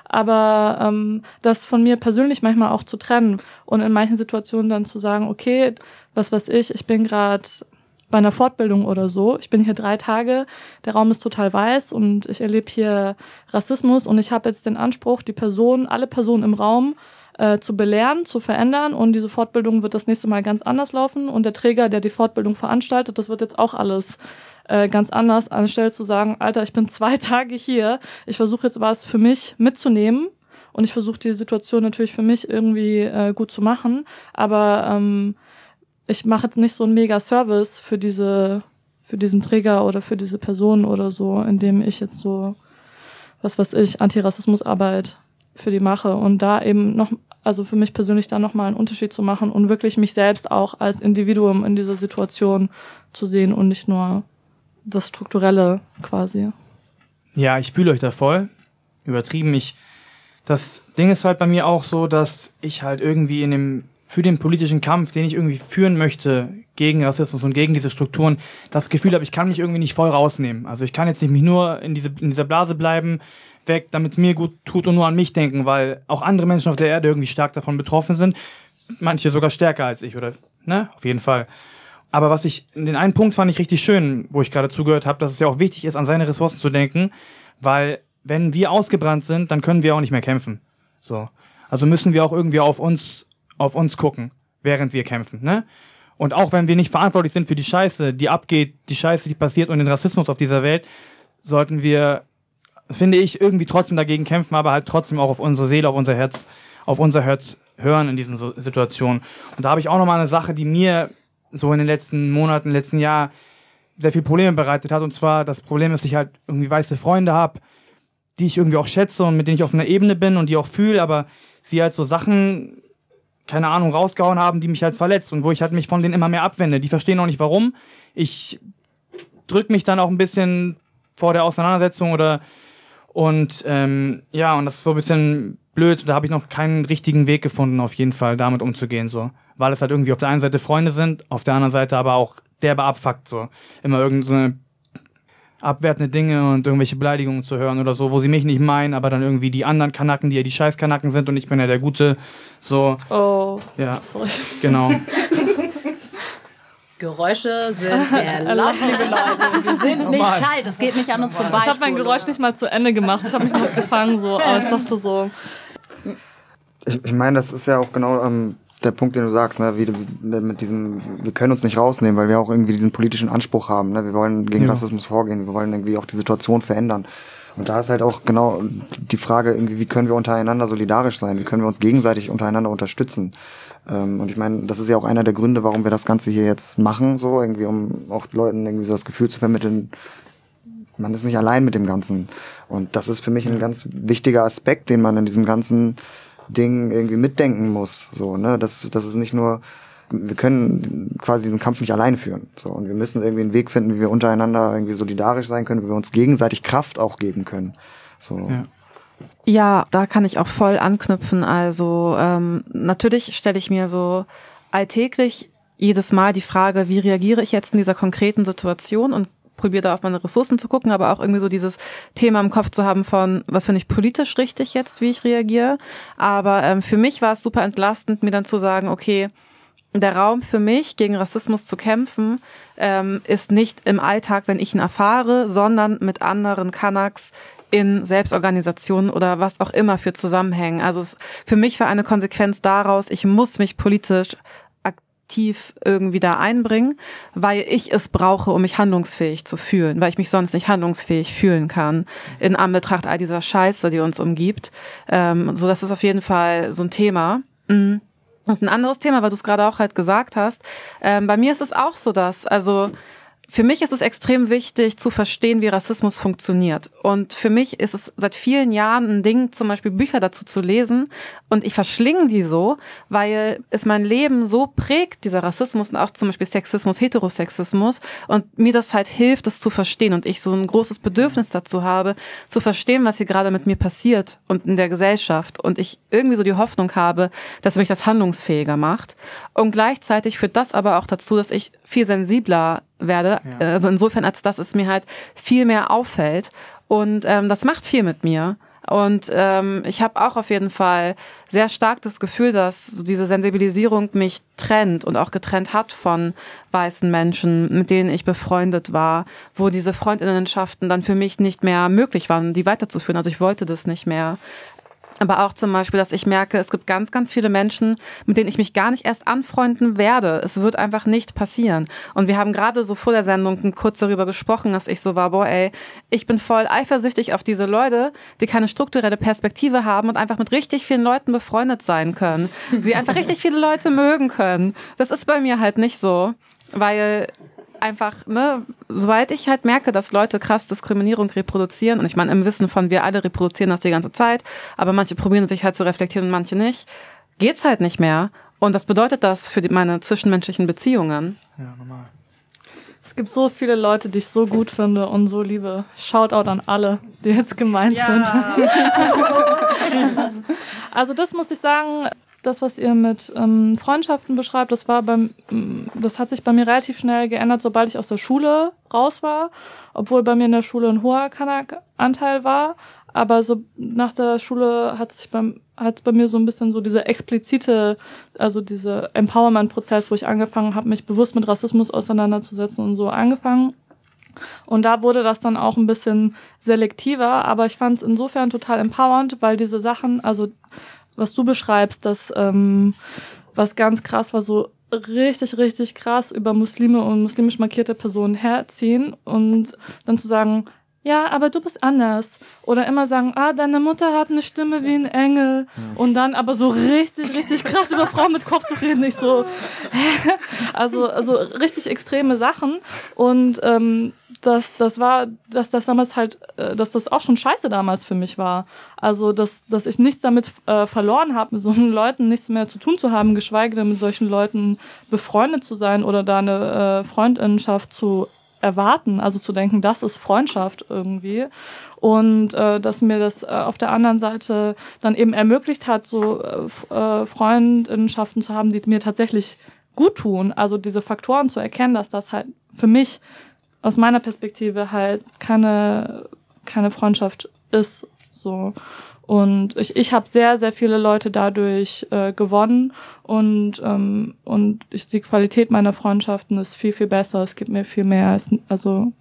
E: Aber ähm, das von mir persönlich manchmal auch zu trennen und in manchen Situationen dann zu sagen, okay, was weiß ich, ich bin gerade bei einer Fortbildung oder so. Ich bin hier drei Tage, der Raum ist total weiß und ich erlebe hier Rassismus und ich habe jetzt den Anspruch, die Person, alle Personen im Raum äh, zu belehren, zu verändern und diese Fortbildung wird das nächste Mal ganz anders laufen und der Träger, der die Fortbildung veranstaltet, das wird jetzt auch alles äh, ganz anders, anstelle zu sagen, Alter, ich bin zwei Tage hier, ich versuche jetzt was für mich mitzunehmen und ich versuche die Situation natürlich für mich irgendwie äh, gut zu machen, aber ähm, ich mache jetzt nicht so einen Mega-Service für diese, für diesen Träger oder für diese Person oder so, indem ich jetzt so, was weiß ich, Antirassismusarbeit für die mache und da eben noch, also für mich persönlich da nochmal einen Unterschied zu machen und wirklich mich selbst auch als Individuum in dieser Situation zu sehen und nicht nur das Strukturelle quasi.
C: Ja, ich fühle euch da voll. Übertrieben. Ich, das Ding ist halt bei mir auch so, dass ich halt irgendwie in dem für den politischen Kampf, den ich irgendwie führen möchte gegen Rassismus und gegen diese Strukturen, das Gefühl habe, ich kann mich irgendwie nicht voll rausnehmen. Also ich kann jetzt nicht mich nur in diese in dieser Blase bleiben, weg, damit es mir gut tut und nur an mich denken, weil auch andere Menschen auf der Erde irgendwie stark davon betroffen sind. Manche sogar stärker als ich, oder, ne? Auf jeden Fall. Aber was ich, den einen Punkt fand ich richtig schön, wo ich gerade zugehört habe, dass es ja auch wichtig ist, an seine Ressourcen zu denken, weil wenn wir ausgebrannt sind, dann können wir auch nicht mehr kämpfen. So. Also müssen wir auch irgendwie auf uns auf uns gucken, während wir kämpfen, ne? Und auch wenn wir nicht verantwortlich sind für die Scheiße, die abgeht, die Scheiße, die passiert und den Rassismus auf dieser Welt, sollten wir, finde ich, irgendwie trotzdem dagegen kämpfen, aber halt trotzdem auch auf unsere Seele, auf unser Herz, auf unser Herz hören in diesen so Situationen. Und da habe ich auch nochmal eine Sache, die mir so in den letzten Monaten, im letzten Jahr sehr viel Probleme bereitet hat. Und zwar das Problem, dass ich halt irgendwie weiße Freunde habe, die ich irgendwie auch schätze und mit denen ich auf einer Ebene bin und die auch fühle, aber sie halt so Sachen, keine Ahnung, rausgehauen haben, die mich halt verletzt und wo ich halt mich von denen immer mehr abwende. Die verstehen auch nicht, warum. Ich drück mich dann auch ein bisschen vor der Auseinandersetzung oder und ähm, ja, und das ist so ein bisschen blöd. Da habe ich noch keinen richtigen Weg gefunden, auf jeden Fall damit umzugehen, so. Weil es halt irgendwie auf der einen Seite Freunde sind, auf der anderen Seite aber auch derbe abfuckt, so. Immer irgendeine abwertende Dinge und irgendwelche Beleidigungen zu hören oder so, wo sie mich nicht meinen, aber dann irgendwie die anderen Kanaken, die ja die Scheißkanaken sind und ich bin ja der Gute, so.
E: Oh,
C: ja,
E: sorry.
C: Genau.
A: Geräusche sind sehr laut, liebe Leute. Wir sind nicht kalt, es geht nicht an uns vorbei.
E: Ich habe mein Geräusch nicht mal zu Ende gemacht, ich habe mich noch gefangen, so, aber ich dachte so.
D: Ich, ich meine, das ist ja auch genau ähm, der Punkt, den du sagst, ne, wie mit diesem, wir können uns nicht rausnehmen, weil wir auch irgendwie diesen politischen Anspruch haben, ne, wir wollen gegen ja. Rassismus vorgehen, wir wollen irgendwie auch die Situation verändern. Und da ist halt auch genau die Frage, irgendwie, wie können wir untereinander solidarisch sein, wie können wir uns gegenseitig untereinander unterstützen. Ähm, und ich meine, das ist ja auch einer der Gründe, warum wir das Ganze hier jetzt machen, so irgendwie, um auch Leuten irgendwie so das Gefühl zu vermitteln, man ist nicht allein mit dem Ganzen. Und das ist für mich ein ganz wichtiger Aspekt, den man in diesem ganzen Ding irgendwie mitdenken muss. So, ne, das, das ist nicht nur, wir können quasi diesen Kampf nicht allein führen. So, und wir müssen irgendwie einen Weg finden, wie wir untereinander irgendwie solidarisch sein können, wie wir uns gegenseitig Kraft auch geben können. So.
C: Ja.
B: Ja, da kann ich auch voll anknüpfen. Also ähm, natürlich stelle ich mir so alltäglich jedes Mal die Frage, wie reagiere ich jetzt in dieser konkreten Situation und probiere da auf meine Ressourcen zu gucken, aber auch irgendwie so dieses Thema im Kopf zu haben von, was finde ich politisch richtig jetzt, wie ich reagiere. Aber ähm, für mich war es super entlastend, mir dann zu sagen, okay, der Raum für mich, gegen Rassismus zu kämpfen, ähm, ist nicht im Alltag, wenn ich ihn erfahre, sondern mit anderen Kanaks in Selbstorganisationen oder was auch immer für Zusammenhängen. Also es, für mich war eine Konsequenz daraus, ich muss mich politisch aktiv irgendwie da einbringen, weil ich es brauche, um mich handlungsfähig zu fühlen, weil ich mich sonst nicht handlungsfähig fühlen kann in Anbetracht all dieser Scheiße, die uns umgibt. Ähm, so, das ist auf jeden Fall so ein Thema. Mhm. Und ein anderes Thema, weil du es gerade auch halt gesagt hast, ähm, bei mir ist es auch so, dass, also für mich ist es extrem wichtig zu verstehen, wie Rassismus funktioniert. Und für mich ist es seit vielen Jahren ein Ding, zum Beispiel Bücher dazu zu lesen. Und ich verschlinge die so, weil es mein Leben so prägt, dieser Rassismus und auch zum Beispiel Sexismus, Heterosexismus. Und mir das halt hilft, das zu verstehen. Und ich so ein großes Bedürfnis dazu habe, zu verstehen, was hier gerade mit mir passiert und in der Gesellschaft. Und ich irgendwie so die Hoffnung habe, dass mich das handlungsfähiger macht. Und gleichzeitig führt das aber auch dazu, dass ich viel sensibler werde, ja. Also insofern, als dass es mir halt viel mehr auffällt und ähm, das macht viel mit mir und ähm, ich habe auch auf jeden Fall sehr stark das Gefühl, dass so diese Sensibilisierung mich trennt und auch getrennt hat von weißen Menschen, mit denen ich befreundet war, wo diese Freundinnenschaften dann für mich nicht mehr möglich waren, die weiterzuführen, also ich wollte das nicht mehr. Aber auch zum Beispiel, dass ich merke, es gibt ganz, ganz viele Menschen, mit denen ich mich gar nicht erst anfreunden werde. Es wird einfach nicht passieren. Und wir haben gerade so vor der Sendung kurz darüber gesprochen, dass ich so war, boah ey, ich bin voll eifersüchtig auf diese Leute, die keine strukturelle Perspektive haben und einfach mit richtig vielen Leuten befreundet sein können. Die einfach richtig viele Leute mögen können. Das ist bei mir halt nicht so, weil einfach, ne, soweit ich halt merke, dass Leute krass Diskriminierung reproduzieren, und ich meine, im Wissen von wir alle reproduzieren das die ganze Zeit, aber manche probieren sich halt zu reflektieren und manche nicht, geht's halt nicht mehr. Und was bedeutet das für die, meine zwischenmenschlichen Beziehungen?
C: Ja, normal.
E: Es gibt so viele Leute, die ich so gut finde und so liebe. Shoutout an alle, die jetzt gemeint ja. sind. Also das muss ich sagen, das, was ihr mit ähm, Freundschaften beschreibt, das war beim, das hat sich bei mir relativ schnell geändert, sobald ich aus der Schule raus war, obwohl bei mir in der Schule ein hoher Kanak-Anteil war. Aber so nach der Schule hat sich beim, hat bei mir so ein bisschen so dieser explizite, also dieser Empowerment-Prozess, wo ich angefangen habe, mich bewusst mit Rassismus auseinanderzusetzen und so angefangen. Und da wurde das dann auch ein bisschen selektiver, aber ich fand es insofern total empowernd, weil diese Sachen, also was du beschreibst, das ähm, was ganz krass war, so richtig, richtig krass über Muslime und muslimisch markierte Personen herziehen und dann zu sagen, ja, aber du bist anders. Oder immer sagen, ah, deine Mutter hat eine Stimme wie ein Engel. Und dann aber so richtig, richtig krass über Frauen mit Kopftuch reden. Ich so, also, also richtig extreme Sachen. Und ähm, das, das war, dass das damals halt, äh, dass das auch schon scheiße damals für mich war. Also, dass, dass ich nichts damit äh, verloren habe, mit solchen Leuten nichts mehr zu tun zu haben, geschweige denn mit solchen Leuten befreundet zu sein oder da eine äh, Freundinnenschaft zu erwarten, also zu denken, das ist Freundschaft irgendwie und äh, dass mir das äh, auf der anderen Seite dann eben ermöglicht hat, so äh, Freundinnenschaften zu haben, die mir tatsächlich gut tun, also diese Faktoren zu erkennen, dass das halt für mich aus meiner Perspektive halt keine keine Freundschaft ist, so. Und ich, ich habe sehr, sehr viele Leute dadurch äh, gewonnen und ähm, und ich, die Qualität meiner Freundschaften ist viel, viel besser. Es gibt mir viel mehr. Es, also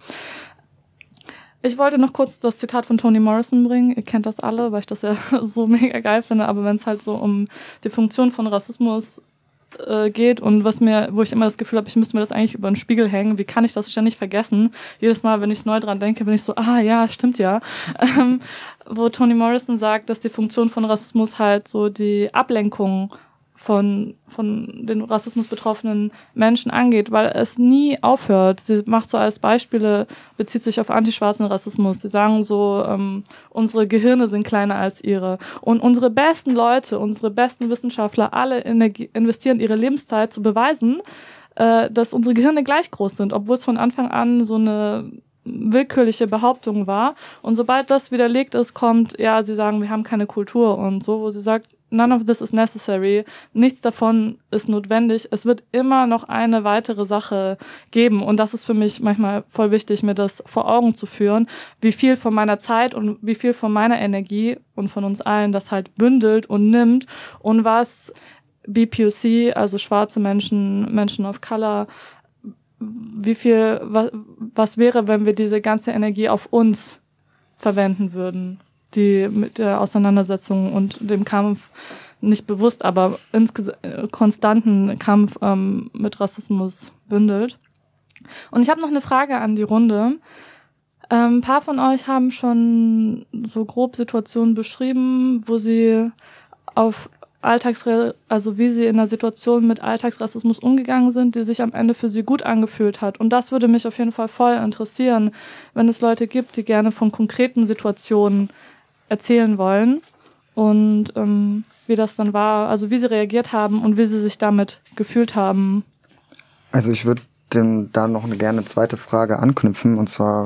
E: ich wollte noch kurz das Zitat von Toni Morrison bringen. Ihr kennt das alle, weil ich das ja so mega geil finde. Aber wenn es halt so um die Funktion von Rassismus äh, geht und was mir, wo ich immer das Gefühl habe, ich müsste mir das eigentlich über den Spiegel hängen. Wie kann ich das ständig vergessen? Jedes Mal, wenn ich neu dran denke, bin ich so, ah ja, stimmt ja. Ähm, wo Toni Morrison sagt, dass die Funktion von Rassismus halt so die Ablenkung von, von den Rassismus betroffenen Menschen angeht, weil es nie aufhört. Sie macht so als Beispiele, bezieht sich auf antischwarzen Rassismus. Sie sagen so, ähm, unsere Gehirne sind kleiner als ihre. Und unsere besten Leute, unsere besten Wissenschaftler, alle Energie, investieren ihre Lebenszeit zu beweisen, äh, dass unsere Gehirne gleich groß sind, obwohl es von Anfang an so eine willkürliche Behauptung war. Und sobald das widerlegt ist, kommt, ja, sie sagen, wir haben keine Kultur und so, wo sie sagt, none of this is necessary. Nichts davon ist notwendig. Es wird immer noch eine weitere Sache geben. Und das ist für mich manchmal voll wichtig, mir das vor Augen zu führen, wie viel von meiner Zeit und wie viel von meiner Energie und von uns allen das halt bündelt und nimmt und was B P O C, also schwarze Menschen, Menschen of Color, wie viel, was, was wäre, wenn wir diese ganze Energie auf uns verwenden würden, die mit der Auseinandersetzung und dem Kampf, nicht bewusst, aber insgesamt konstanten Kampf ähm, mit Rassismus bündelt. Und ich habe noch eine Frage an die Runde. Ähm, ein paar von euch haben schon so grob Situationen beschrieben, wo sie auf Alltagsre also wie sie in einer Situation mit Alltagsrassismus umgegangen sind, die sich am Ende für sie gut angefühlt hat. Und das würde mich auf jeden Fall voll interessieren, wenn es Leute gibt, die gerne von konkreten Situationen erzählen wollen und ähm, wie das dann war, also wie sie reagiert haben und wie sie sich damit gefühlt haben.
D: Also ich würde da noch eine gerne zweite Frage anknüpfen, und zwar,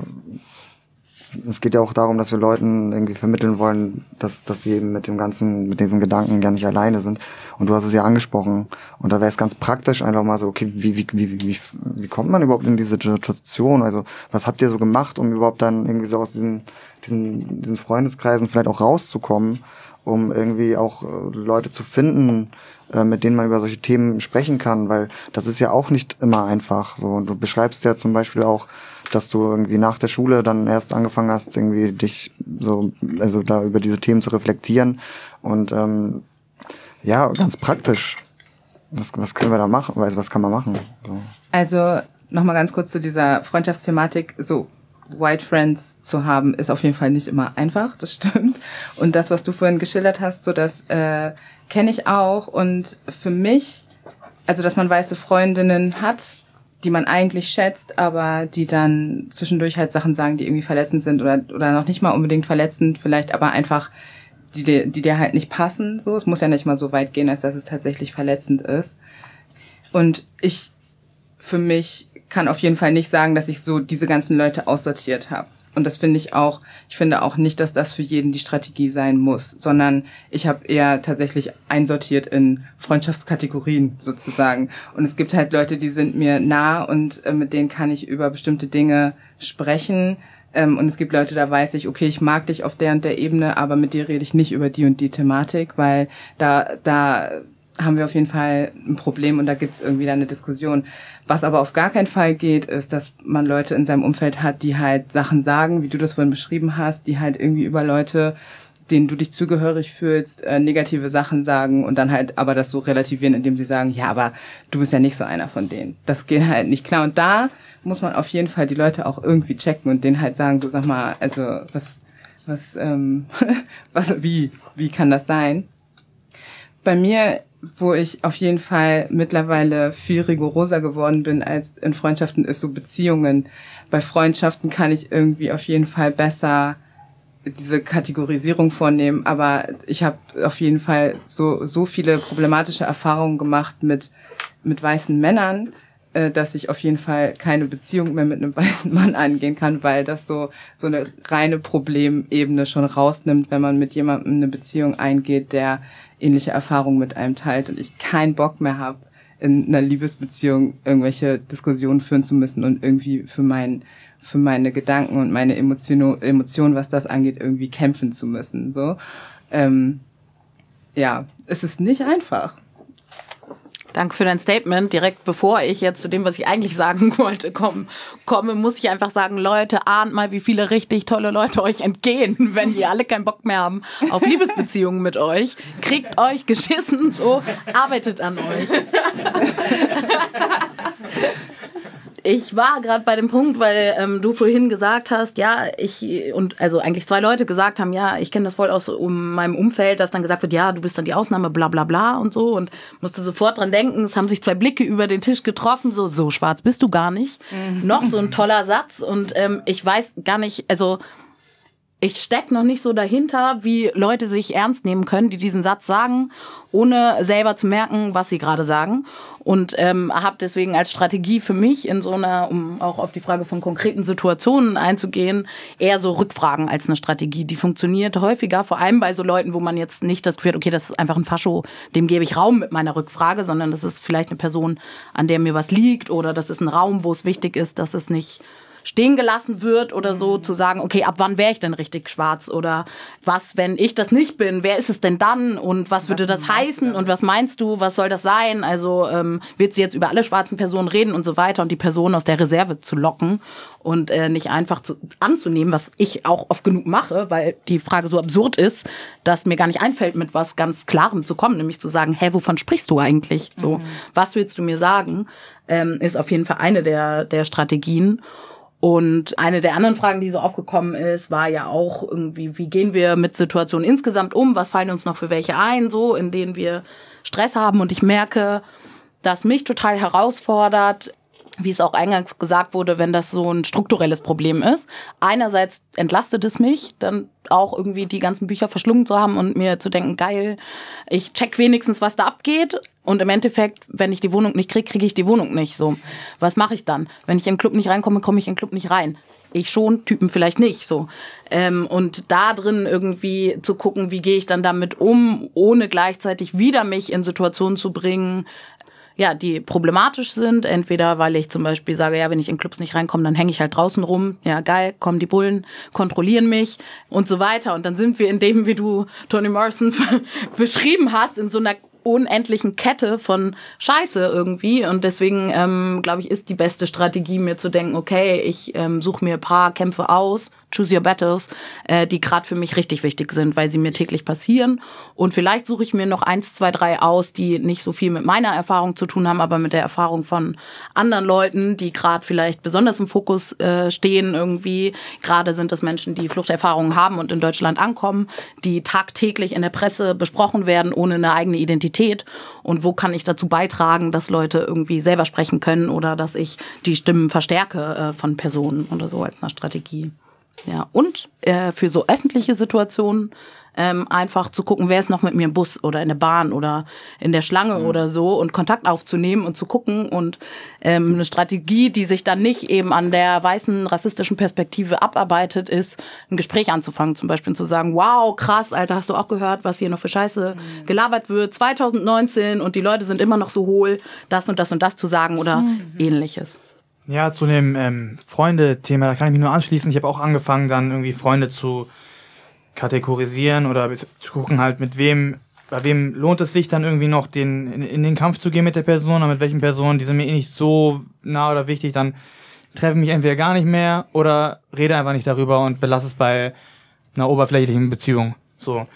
D: es geht ja auch darum, dass wir Leuten irgendwie vermitteln wollen, dass, dass sie eben mit dem ganzen, mit diesen Gedanken gar nicht alleine sind. Und du hast es ja angesprochen. Und da wäre es ganz praktisch einfach mal so, okay, wie, wie, wie, wie, wie kommt man überhaupt in diese Situation? Also, was habt ihr so gemacht, um überhaupt dann irgendwie so aus diesen, diesen, diesen Freundeskreisen vielleicht auch rauszukommen, um irgendwie auch äh, Leute zu finden, äh, mit denen man über solche Themen sprechen kann? Weil das ist ja auch nicht immer einfach. So, und du beschreibst ja zum Beispiel auch, dass du irgendwie nach der Schule dann erst angefangen hast, irgendwie dich so, also da über diese Themen zu reflektieren. Und ähm, ja, ganz praktisch. Was, was können wir da machen? Also was kann man machen? So.
G: Also nochmal ganz kurz zu dieser Freundschaftsthematik. So White Friends zu haben, ist auf jeden Fall nicht immer einfach, das stimmt. Und das, was du vorhin geschildert hast, so das äh, kenne ich auch. Und für mich, also dass man weiße Freundinnen hat, die man eigentlich schätzt, aber die dann zwischendurch halt Sachen sagen, die irgendwie verletzend sind oder oder noch nicht mal unbedingt verletzend, vielleicht aber einfach, die dir, die dir halt nicht passen. So, es muss ja nicht mal so weit gehen, als dass es tatsächlich verletzend ist. Und ich für mich kann auf jeden Fall nicht sagen, dass ich so diese ganzen Leute aussortiert habe. Und das finde ich auch, ich finde auch nicht, dass das für jeden die Strategie sein muss, sondern ich habe eher tatsächlich einsortiert in Freundschaftskategorien sozusagen. Und es gibt halt Leute, die sind mir nah und äh, mit denen kann ich über bestimmte Dinge sprechen. Ähm, und es gibt Leute, da weiß ich, okay, ich mag dich auf der und der Ebene, aber mit dir rede ich nicht über die und die Thematik, weil da, da haben wir auf jeden Fall ein Problem und da gibt's irgendwie dann eine Diskussion. Was aber auf gar keinen Fall geht, ist, dass man Leute in seinem Umfeld hat, die halt Sachen sagen, wie du das vorhin beschrieben hast, die halt irgendwie über Leute, denen du dich zugehörig fühlst, äh, negative Sachen sagen und dann halt aber das so relativieren, indem sie sagen, ja, aber du bist ja nicht so einer von denen. Das geht halt nicht klar. Und da muss man auf jeden Fall die Leute auch irgendwie checken und denen halt sagen, so sag mal, also was, was, ähm, was, wie, wie kann das sein? Bei mir, wo ich auf jeden Fall mittlerweile viel rigoroser geworden bin als in Freundschaften, ist so Beziehungen. Bei Freundschaften kann ich irgendwie auf jeden Fall besser diese Kategorisierung vornehmen, aber ich habe auf jeden Fall so so viele problematische Erfahrungen gemacht mit mit weißen Männern, äh, dass ich auf jeden Fall keine Beziehung mehr mit einem weißen Mann eingehen kann, weil das so so eine reine Problemebene schon rausnimmt, wenn man mit jemandem eine Beziehung eingeht, der ähnliche Erfahrungen mit einem teilt und ich keinen Bock mehr habe, in einer Liebesbeziehung irgendwelche Diskussionen führen zu müssen und irgendwie für mein für meine Gedanken und meine Emotionen, Emotionen, was das angeht, irgendwie kämpfen zu müssen. So, ähm, ja, es ist nicht einfach.
A: Danke für dein Statement. Direkt bevor ich jetzt zu dem, was ich eigentlich sagen wollte, komme, komme, muss ich einfach sagen, Leute, ahnt mal, wie viele richtig tolle Leute euch entgehen, wenn die alle keinen Bock mehr haben auf Liebesbeziehungen mit euch. Kriegt euch geschissen, so, arbeitet an euch. Ich war gerade bei dem Punkt, weil ähm, du vorhin gesagt hast, ja, ich, und also eigentlich zwei Leute gesagt haben, ja, ich kenne das voll aus um meinem Umfeld, dass dann gesagt wird, ja, du bist dann die Ausnahme, bla bla bla und so, und musste sofort dran denken, es haben sich zwei Blicke über den Tisch getroffen, so, so schwarz bist du gar nicht. Mhm. Noch so ein toller Satz, und ähm, ich weiß gar nicht, also ich steck noch nicht so dahinter, wie Leute sich ernst nehmen können, die diesen Satz sagen, ohne selber zu merken, was sie gerade sagen. Und ähm, habe deswegen als Strategie für mich in so einer, um auch auf die Frage von konkreten Situationen einzugehen, eher so Rückfragen als eine Strategie. Die funktioniert häufiger, vor allem bei so Leuten, wo man jetzt nicht das Gefühl hat, okay, das ist einfach ein Fascho, dem gebe ich Raum mit meiner Rückfrage, sondern das ist vielleicht eine Person, an der mir was liegt, oder das ist ein Raum, wo es wichtig ist, dass es nicht stehen gelassen wird oder so, zu sagen, okay, ab wann wäre ich denn richtig schwarz, oder was, wenn ich das nicht bin, wer ist es denn dann, und was würde das heißen und was meinst du, was soll das sein, also ähm, willst du jetzt über alle schwarzen Personen reden und so weiter, und die Person aus der Reserve zu locken und äh, nicht einfach zu, anzunehmen, was ich auch oft genug mache, weil die Frage so absurd ist, dass mir gar nicht einfällt, mit was ganz Klarem zu kommen, nämlich zu sagen, hä, wovon sprichst du eigentlich, so, mhm. was willst du mir sagen, ähm, ist auf jeden Fall eine der, der Strategien. Und eine der anderen Fragen, die so aufgekommen ist, war ja auch irgendwie, wie gehen wir mit Situationen insgesamt um? Was fallen uns noch für welche ein, so, in denen wir Stress haben? Und ich merke, dass mich total herausfordert, wie es auch eingangs gesagt wurde, wenn das so ein strukturelles Problem ist. Einerseits entlastet es mich, dann auch irgendwie die ganzen Bücher verschlungen zu haben und mir zu denken, geil, ich check wenigstens, was da abgeht. Und im Endeffekt, wenn ich die Wohnung nicht kriege, kriege ich die Wohnung nicht. So, was mache ich dann? Wenn ich in den Club nicht reinkomme, komme ich in den Club nicht rein. Ich schon, Typen vielleicht nicht. So, ähm, und da drin irgendwie zu gucken, wie gehe ich dann damit um, ohne gleichzeitig wieder mich in Situationen zu bringen, ja, die problematisch sind. Entweder, weil ich zum Beispiel sage, ja, wenn ich in Clubs nicht reinkomme, dann hänge ich halt draußen rum. Ja, geil, kommen die Bullen, kontrollieren mich und so weiter. Und dann sind wir in dem, wie du Toni Morrison beschrieben hast, in so einer unendlichen Kette von Scheiße irgendwie. Und deswegen, ähm, glaube ich, ist die beste Strategie, mir zu denken, okay, ich ähm, suche mir ein paar Kämpfe aus, choose your battles, äh, die gerade für mich richtig wichtig sind, weil sie mir täglich passieren. Und vielleicht suche ich mir noch eins, zwei, drei aus, die nicht so viel mit meiner Erfahrung zu tun haben, aber mit der Erfahrung von anderen Leuten, die gerade vielleicht besonders im Fokus äh, stehen irgendwie. Gerade sind es Menschen, die Fluchterfahrungen haben und in Deutschland ankommen, die tagtäglich in der Presse besprochen werden, ohne eine eigene Identität. Und wo kann ich dazu beitragen, dass Leute irgendwie selber sprechen können oder dass ich die Stimmen verstärke äh, von Personen oder so als eine Strategie. Ja, und äh, für so öffentliche Situationen ähm, einfach zu gucken, wer ist noch mit mir im Bus oder in der Bahn oder in der Schlange mhm. oder so, und Kontakt aufzunehmen und zu gucken, und ähm, eine Strategie, die sich dann nicht eben an der weißen rassistischen Perspektive abarbeitet, ist, ein Gespräch anzufangen, zum Beispiel zu sagen, wow, krass, Alter, hast du auch gehört, was hier noch für Scheiße mhm. gelabert wird, zwanzig neunzehn, und die Leute sind immer noch so hohl, das und das und das zu sagen oder mhm. Ähnliches.
C: Ja, zu dem ähm, Freunde-Thema, da kann ich mich nur anschließen. Ich habe auch angefangen, dann irgendwie Freunde zu kategorisieren oder zu gucken halt, mit wem, bei wem lohnt es sich dann irgendwie noch, den in, in den Kampf zu gehen mit der Person, oder mit welchen Personen, die sind mir eh nicht so nah oder wichtig, dann treffe ich mich entweder gar nicht mehr oder rede einfach nicht darüber und belasse es bei einer oberflächlichen Beziehung. So.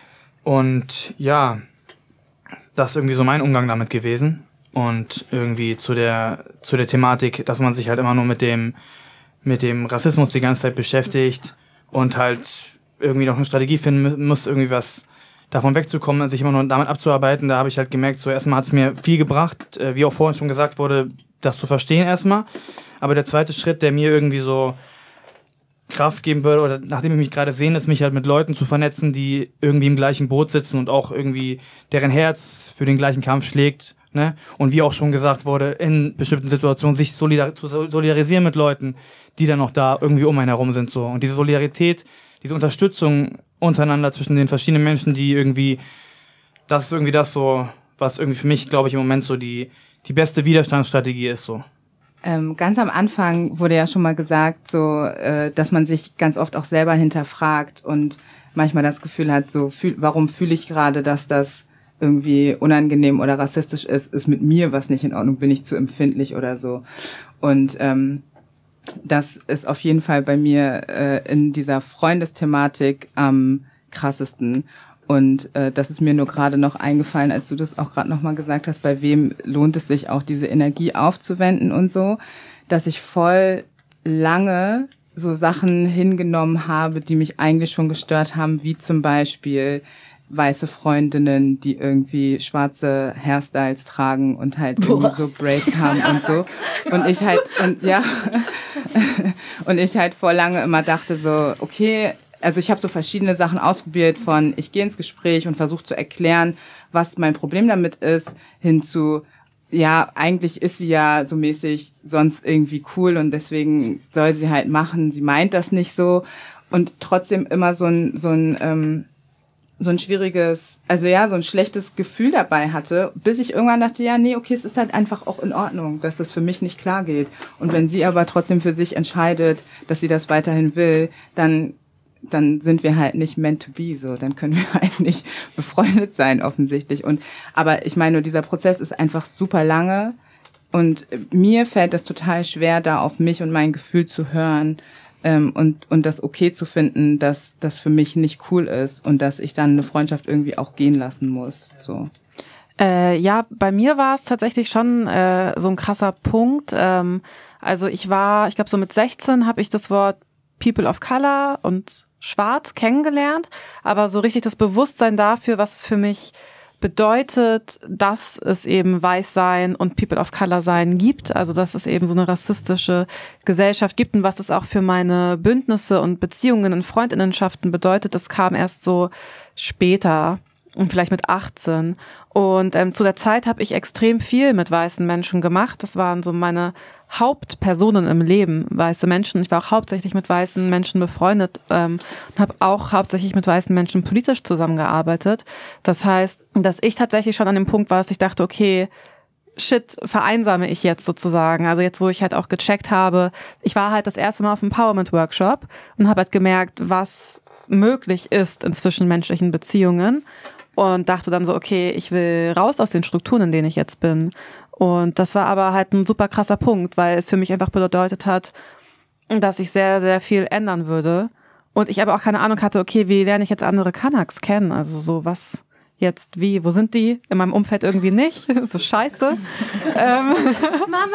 C: Und ja, das ist irgendwie so mein Umgang damit gewesen. Und irgendwie zu der zu der Thematik, dass man sich halt immer nur mit dem mit dem Rassismus die ganze Zeit beschäftigt und halt irgendwie noch eine Strategie finden muss, irgendwie was davon wegzukommen, sich immer nur damit abzuarbeiten. Da habe ich halt gemerkt, so erstmal hat es mir viel gebracht, äh, wie auch vorhin schon gesagt wurde, das zu verstehen erstmal. Aber der zweite Schritt, der mir irgendwie so Kraft geben würde, oder nachdem ich mich gerade sehe, ist, mich halt mit Leuten zu vernetzen, die irgendwie im gleichen Boot sitzen und auch irgendwie deren Herz für den gleichen Kampf schlägt. Ne? Und wie auch schon gesagt wurde, in bestimmten Situationen sich solidar- zu solidarisieren mit Leuten, die dann noch da irgendwie um einen herum sind. So. Und diese Solidarität, diese Unterstützung untereinander zwischen den verschiedenen Menschen, die irgendwie, das ist irgendwie das so, was irgendwie für mich, glaube ich, im Moment so die, die beste Widerstandsstrategie ist. So.
G: Ähm, ganz am Anfang wurde ja schon mal gesagt, so, äh, dass man sich ganz oft auch selber hinterfragt und manchmal das Gefühl hat, so, fühl, warum fühle ich gerade, dass das irgendwie unangenehm oder rassistisch ist, ist mit mir was nicht in Ordnung, bin ich zu empfindlich oder so. Und ähm, das ist auf jeden Fall bei mir äh, in dieser Freundesthematik am krassesten. Und äh, das ist mir nur gerade noch eingefallen, als du das auch gerade nochmal gesagt hast, bei wem lohnt es sich auch, diese Energie aufzuwenden und so, dass ich voll lange so Sachen hingenommen habe, die mich eigentlich schon gestört haben, wie zum Beispiel weiße Freundinnen, die irgendwie schwarze Hairstyles tragen und halt irgendwie so Braids haben und so. Und ich halt, und ja, und ich halt vor lange immer dachte so, okay, also ich habe so verschiedene Sachen ausprobiert, von ich gehe ins Gespräch und versuche zu erklären, was mein Problem damit ist, hin zu, ja, eigentlich ist sie ja so mäßig sonst irgendwie cool und deswegen soll sie halt machen, sie meint das nicht so. Und trotzdem immer so ein, so ein, ähm, so ein schwieriges, also ja, so ein schlechtes Gefühl dabei hatte, bis ich irgendwann dachte, ja, nee, okay, es ist halt einfach auch in Ordnung, dass das für mich nicht klar geht. Und wenn sie aber trotzdem für sich entscheidet, dass sie das weiterhin will, dann dann sind wir halt nicht meant to be, so, dann können wir halt nicht befreundet sein, offensichtlich. Und, aber ich meine, nur dieser Prozess ist einfach super lange und mir fällt das total schwer, da auf mich und mein Gefühl zu hören, ähm, und, und das okay zu finden, dass das für mich nicht cool ist und dass ich dann eine Freundschaft irgendwie auch gehen lassen muss, so.
B: Äh, ja, bei mir war es tatsächlich schon äh, so ein krasser Punkt. Ähm, also ich war, ich glaube so mit sechzehn habe ich das Wort People of Color und Schwarz kennengelernt, aber so richtig das Bewusstsein dafür, was es für mich bedeutet, dass es eben Weißsein und People of Color sein gibt, also dass es eben so eine rassistische Gesellschaft gibt und was es auch für meine Bündnisse und Beziehungen und Freundinnenschaften bedeutet, das kam erst so später und vielleicht mit achtzehn. Und ähm, zu der Zeit habe ich extrem viel mit weißen Menschen gemacht. Das waren so meine Hauptpersonen im Leben, weiße Menschen. Ich war auch hauptsächlich mit weißen Menschen befreundet ähm, und habe auch hauptsächlich mit weißen Menschen politisch zusammengearbeitet. Das heißt, dass ich tatsächlich schon an dem Punkt war, dass ich dachte, okay, shit, vereinsame ich jetzt sozusagen. Also jetzt, wo ich halt auch gecheckt habe, ich war halt das erste Mal auf einem Empowerment-Workshop und habe halt gemerkt, was möglich ist in zwischenmenschlichen Beziehungen. Und dachte dann so, okay, ich will raus aus den Strukturen, in denen ich jetzt bin. Und das war aber halt ein super krasser Punkt, weil es für mich einfach bedeutet hat, dass ich sehr, sehr viel ändern würde. Und ich aber auch keine Ahnung hatte, okay, wie lerne ich jetzt andere Kanaks kennen? Also so was jetzt, wie, wo sind die? In meinem Umfeld irgendwie nicht. So scheiße. ähm,
F: Mama!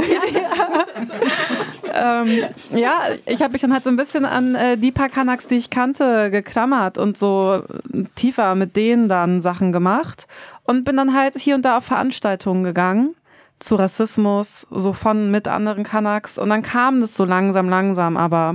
B: ja. ähm, ja, ich habe mich dann halt so ein bisschen an äh, die paar Kanaks, die ich kannte, geklammert und so tiefer mit denen dann Sachen gemacht und bin dann halt hier und da auf Veranstaltungen gegangen zu Rassismus, so von mit anderen Kanaks und dann kam das so langsam, langsam, aber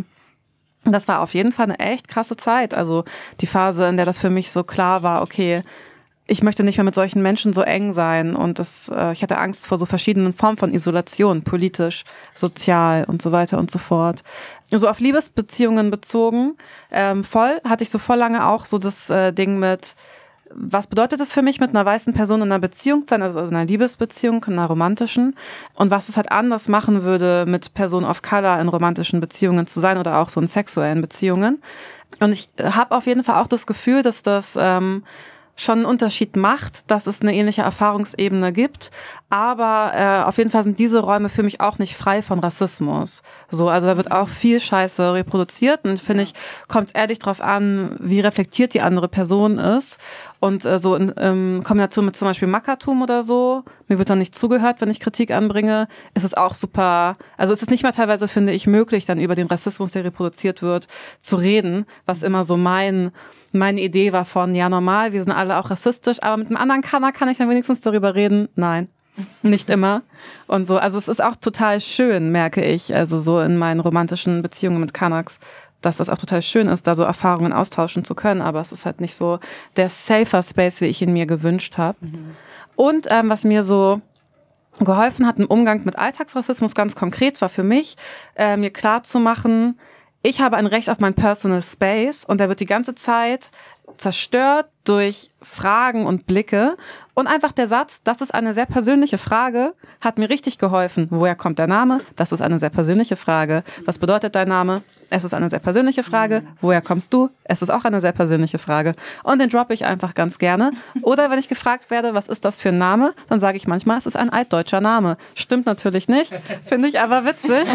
B: das war auf jeden Fall eine echt krasse Zeit. Also die Phase, in der das für mich so klar war, okay, ich möchte nicht mehr mit solchen Menschen so eng sein und das, äh, ich hatte Angst vor so verschiedenen Formen von Isolation, politisch, sozial und so weiter und so fort. So auf Liebesbeziehungen bezogen, ähm, voll, hatte ich so voll lange auch so das äh, Ding mit, was bedeutet es für mich, mit einer weißen Person in einer Beziehung zu sein, also in einer Liebesbeziehung, in einer romantischen, und was es halt anders machen würde, mit Personen of Color in romantischen Beziehungen zu sein oder auch so in sexuellen Beziehungen. Und ich habe auf jeden Fall auch das Gefühl, dass das ähm, schon einen Unterschied macht, dass es eine ähnliche Erfahrungsebene gibt, aber äh, auf jeden Fall sind diese Räume für mich auch nicht frei von Rassismus. So, also da wird auch viel Scheiße reproduziert und finde ich, kommt es ehrlich drauf an, wie reflektiert die andere Person ist und äh, so in ähm, Kombination mit zum Beispiel Mackertum oder so, mir wird dann nicht zugehört, wenn ich Kritik anbringe, ist es auch super, also es ist nicht mal teilweise, finde ich, möglich, dann über den Rassismus, der reproduziert wird, zu reden, was immer so mein Meine Idee war von, ja normal, wir sind alle auch rassistisch, aber mit einem anderen Kanak kann ich dann wenigstens darüber reden. Nein, nicht immer. Und so, also es ist auch total schön, merke ich, also so in meinen romantischen Beziehungen mit Kanaks, dass das auch total schön ist, da so Erfahrungen austauschen zu können, aber es ist halt nicht so der safer Space, wie ich ihn mir gewünscht habe. Mhm. Und ähm, was mir so geholfen hat im Umgang mit Alltagsrassismus ganz konkret war für mich, äh, mir klar zu machen, ich habe ein Recht auf mein Personal Space und der wird die ganze Zeit zerstört durch Fragen und Blicke. Und einfach der Satz, das ist eine sehr persönliche Frage, hat mir richtig geholfen. Woher kommt der Name? Das ist eine sehr persönliche Frage. Was bedeutet dein Name? Es ist eine sehr persönliche Frage. Woher kommst du? Es ist auch eine sehr persönliche Frage. Und den droppe ich einfach ganz gerne. Oder wenn ich gefragt werde, was ist das für ein Name, dann sage ich manchmal, es ist ein altdeutscher Name. Stimmt natürlich nicht, finde ich aber witzig.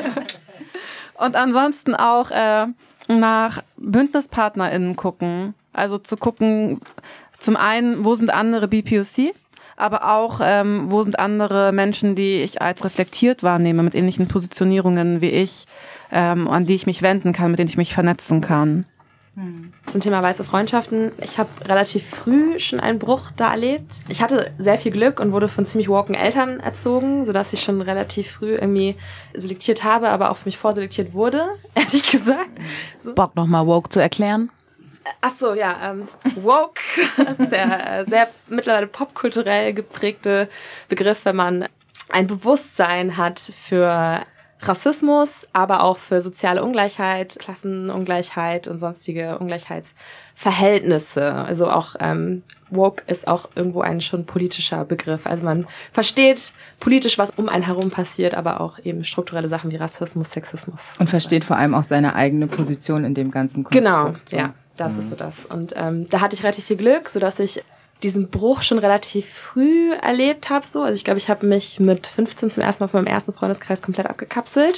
B: Und ansonsten auch äh, nach BündnispartnerInnen gucken. Also zu gucken, zum einen, wo sind andere B P O C, aber auch, ähm, wo sind andere Menschen, die ich als reflektiert wahrnehme, mit ähnlichen Positionierungen wie ich, ähm, an die ich mich wenden kann, mit denen ich mich vernetzen kann.
F: Zum Thema weiße Freundschaften. Ich habe relativ früh schon einen Bruch da erlebt. Ich hatte sehr viel Glück und wurde von ziemlich woken Eltern erzogen, sodass ich schon relativ früh irgendwie selektiert habe, aber auch für mich vorselektiert wurde, ehrlich gesagt. So.
A: Bock nochmal woke zu erklären?
F: Ach so, ja, ähm, woke, das ist der äh, sehr mittlerweile popkulturell geprägte Begriff, wenn man ein Bewusstsein hat für Rassismus, aber auch für soziale Ungleichheit, Klassenungleichheit und sonstige Ungleichheitsverhältnisse. Also auch ähm, woke ist auch irgendwo ein schon politischer Begriff. Also man versteht politisch, was um einen herum passiert, aber auch eben strukturelle Sachen wie Rassismus, Sexismus.
G: Und versteht vor allem auch seine eigene Position in dem ganzen Konstrukt.
F: Genau,
G: so.
F: ja, das
G: mhm.
F: ist so das. Und ähm, da hatte ich relativ viel Glück, sodass ich diesen Bruch schon relativ früh erlebt habe. So. Also ich glaube, ich habe mich mit fünfzehn zum ersten Mal von meinem ersten Freundeskreis komplett abgekapselt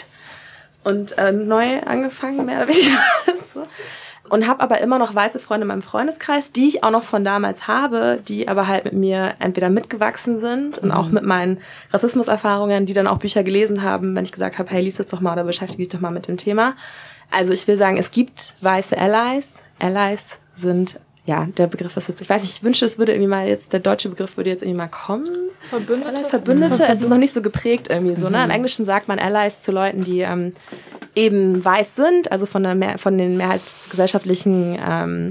F: und äh, neu angefangen, mehr oder weniger. so. Und habe aber immer noch weiße Freunde in meinem Freundeskreis, die ich auch noch von damals habe, die aber halt mit mir entweder mitgewachsen sind und mhm. auch mit meinen Rassismuserfahrungen, die dann auch Bücher gelesen haben, wenn ich gesagt habe, hey, lies das doch mal oder beschäftige dich doch mal mit dem Thema. Also ich will sagen, es gibt weiße Allies. Allies sind... Ja, der Begriff ist jetzt, ich weiß nicht, ich wünschte, es würde irgendwie mal jetzt, der deutsche Begriff würde jetzt irgendwie mal kommen. Verbündete? Verbündete, es ist noch nicht so geprägt irgendwie so, ne? Im Englischen sagt man Allies zu Leuten, die ähm, eben weiß sind, also von, der Mehr- von den mehrheitsgesellschaftlichen ähm,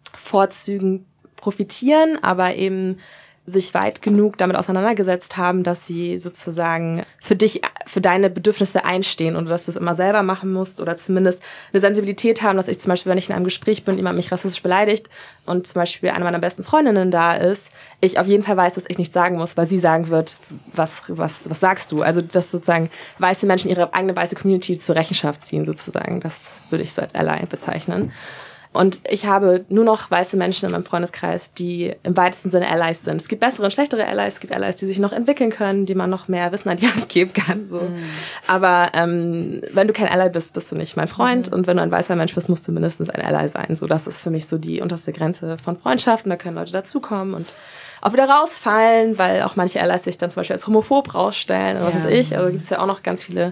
F: Vorzügen profitieren, aber eben sich weit genug damit auseinandergesetzt haben, dass sie sozusagen für dich, für deine Bedürfnisse einstehen oder dass du es immer selber machen musst oder zumindest eine Sensibilität haben, dass ich zum Beispiel, wenn ich in einem Gespräch bin, jemand mich rassistisch beleidigt und zum Beispiel eine meiner besten Freundinnen da ist, ich auf jeden Fall weiß, dass ich nichts sagen muss, weil sie sagen wird, was, was, was sagst du? Also, dass sozusagen weiße Menschen ihre eigene weiße Community zur Rechenschaft ziehen sozusagen. Das würde ich so als Ally bezeichnen. Und ich habe nur noch weiße Menschen in meinem Freundeskreis, die im weitesten Sinne Allies sind. Es gibt bessere und schlechtere Allies, es gibt Allies, die sich noch entwickeln können, die man noch mehr Wissen an die Hand geben kann. So. Mm. Aber ähm, wenn du kein Ally bist, bist du nicht mein Freund. Mm. Und wenn du ein weißer Mensch bist, musst du mindestens ein Ally sein. So, das ist für mich so die unterste Grenze von Freundschaften. Da können Leute dazukommen und auch wieder rausfallen, weil auch manche Allies sich dann zum Beispiel als homophob rausstellen oder was weiß ich. Also gibt es ja auch noch ganz viele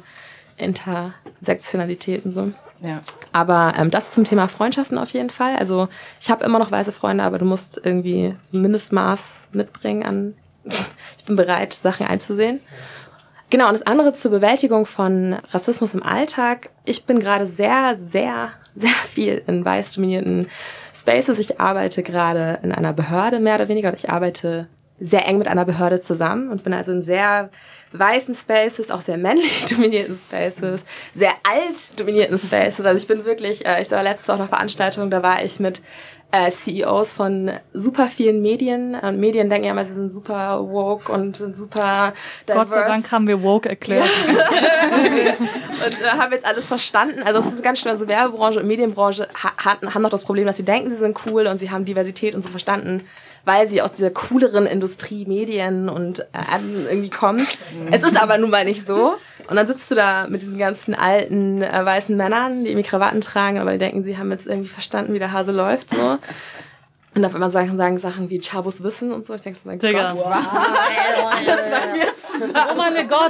F: Intersektionalitäten so. Ja. Aber ähm, das zum Thema Freundschaften auf jeden Fall. Also ich habe immer noch weiße Freunde, aber du musst irgendwie so ein Mindestmaß mitbringen an, ich bin bereit, Sachen einzusehen. Genau, und das andere zur Bewältigung von Rassismus im Alltag. Ich bin gerade sehr, sehr, sehr viel in weiß dominierten Spaces. Ich arbeite gerade in einer Behörde, mehr oder weniger. Ich arbeite sehr eng mit einer Behörde zusammen und bin also in sehr weißen Spaces, auch sehr männlich dominierten Spaces, sehr alt dominierten Spaces. Also ich bin wirklich, äh, ich war letztens auf einer Veranstaltung, da war ich mit äh, C E Os von super vielen Medien. Und Medien denken ja immer, sie sind super woke und sind super diverse.
E: Gott sei Dank haben wir woke erklärt.
F: und äh, haben jetzt alles verstanden. Also es ist ganz schön, also Werbebranche und Medienbranche ha- haben noch das Problem, dass sie denken, sie sind cool und sie haben Diversität und so verstanden, weil sie aus dieser cooleren Industrie, Medien und äh, irgendwie kommt. Es ist aber nun mal nicht so. Und dann sitzt du da mit diesen ganzen alten äh, weißen Männern, die irgendwie Krawatten tragen, aber die denken, sie haben jetzt irgendwie verstanden, wie der Hase läuft. So. Und auf einmal sagen, sagen Sachen wie Chabos Wissen und so. Ich denke so, mein
E: Digga.
F: Gott, wow. Alles bei mir zusammen.
E: Oh mein Gott.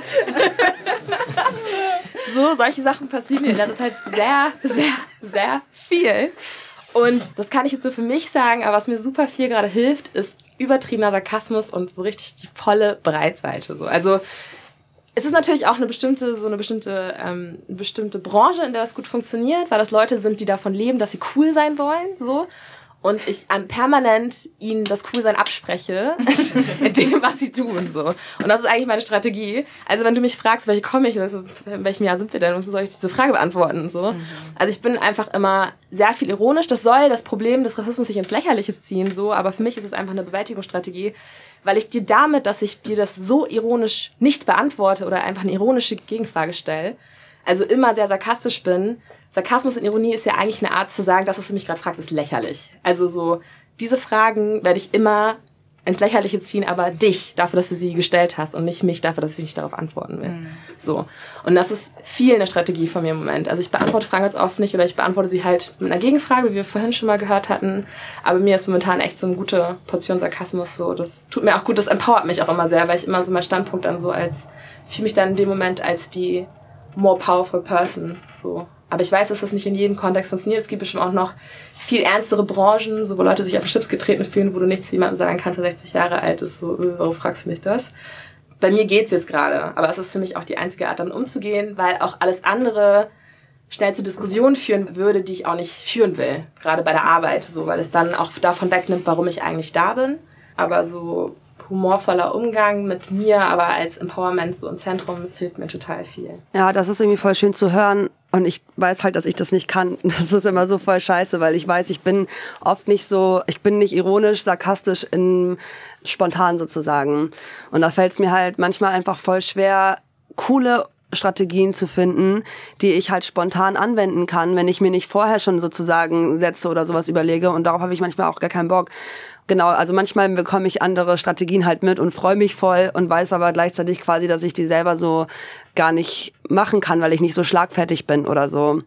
F: So, solche Sachen passieren in letzter Zeit sehr, sehr, sehr viel. Und das kann ich jetzt so für mich sagen, aber was mir super viel gerade hilft, ist übertriebener Sarkasmus und so richtig die volle Breitseite. So. Also es ist natürlich auch eine bestimmte, so eine bestimmte, ähm, eine bestimmte Branche, in der das gut funktioniert, weil das Leute sind, die davon leben, dass sie cool sein wollen, so. Und ich ähm, permanent ihnen das Coolsein abspreche, in dem, was sie tun, so. Und das ist eigentlich meine Strategie. Also wenn du mich fragst, welche komme ich, also, in welchem Jahr sind wir denn, und so soll ich diese Frage beantworten, so. Mhm. Also ich bin einfach immer sehr viel ironisch. Das soll das Problem des Rassismus nicht ins Lächerliche ziehen, so. Aber für mich ist es einfach eine Bewältigungsstrategie, weil ich dir damit, dass ich dir das so ironisch nicht beantworte oder einfach eine ironische Gegenfrage stelle, also immer sehr sarkastisch bin. Sarkasmus und Ironie ist ja eigentlich eine Art zu sagen, das, was du mich gerade fragst, ist lächerlich. Also so, diese Fragen werde ich immer ins Lächerliche ziehen, aber dich dafür, dass du sie gestellt hast und nicht mich dafür, dass ich nicht darauf antworten will. Mhm. So. Und das ist viel eine Strategie von mir im Moment. Also ich beantworte Fragen jetzt oft nicht oder ich beantworte sie halt mit einer Gegenfrage, wie wir vorhin schon mal gehört hatten. Aber mir ist momentan echt so eine gute Portion Sarkasmus so. Das tut mir auch gut, das empowert mich auch immer sehr, weil ich immer so meinen Standpunkt dann so als, fühle mich dann in dem Moment als die more powerful person, so. Aber ich weiß, dass das nicht in jedem Kontext funktioniert. Es gibt bestimmt auch noch viel ernstere Branchen, so wo Leute sich auf den Schlips getreten fühlen, wo du nichts zu jemandem sagen kannst, der sechzig Jahre alt ist. So, warum fragst du mich das? Bei mir geht's jetzt gerade. Aber es ist für mich auch die einzige Art, damit umzugehen, weil auch alles andere schnell zu Diskussionen führen würde, die ich auch nicht führen will. Gerade bei der Arbeit, so, weil es dann auch davon wegnimmt, warum ich eigentlich da bin. Aber so humorvoller Umgang mit mir, aber als Empowerment so im Zentrum, das hilft mir total viel.
H: Ja, das ist irgendwie voll schön zu hören. Und ich weiß halt, dass ich das nicht kann. Das ist immer so voll scheiße, weil ich weiß, ich bin oft nicht so, ich bin nicht ironisch, sarkastisch, in, spontan sozusagen. Und da fällt es mir halt manchmal einfach voll schwer, coole Strategien zu finden, die ich halt spontan anwenden kann, wenn ich mir nicht vorher schon sozusagen Sätze oder sowas überlege. Und darauf habe ich manchmal auch gar keinen Bock. Genau, also manchmal bekomme ich andere Strategien halt mit und freue mich voll und weiß aber gleichzeitig quasi, dass ich die selber so gar nicht machen kann, weil ich nicht so schlagfertig bin oder so.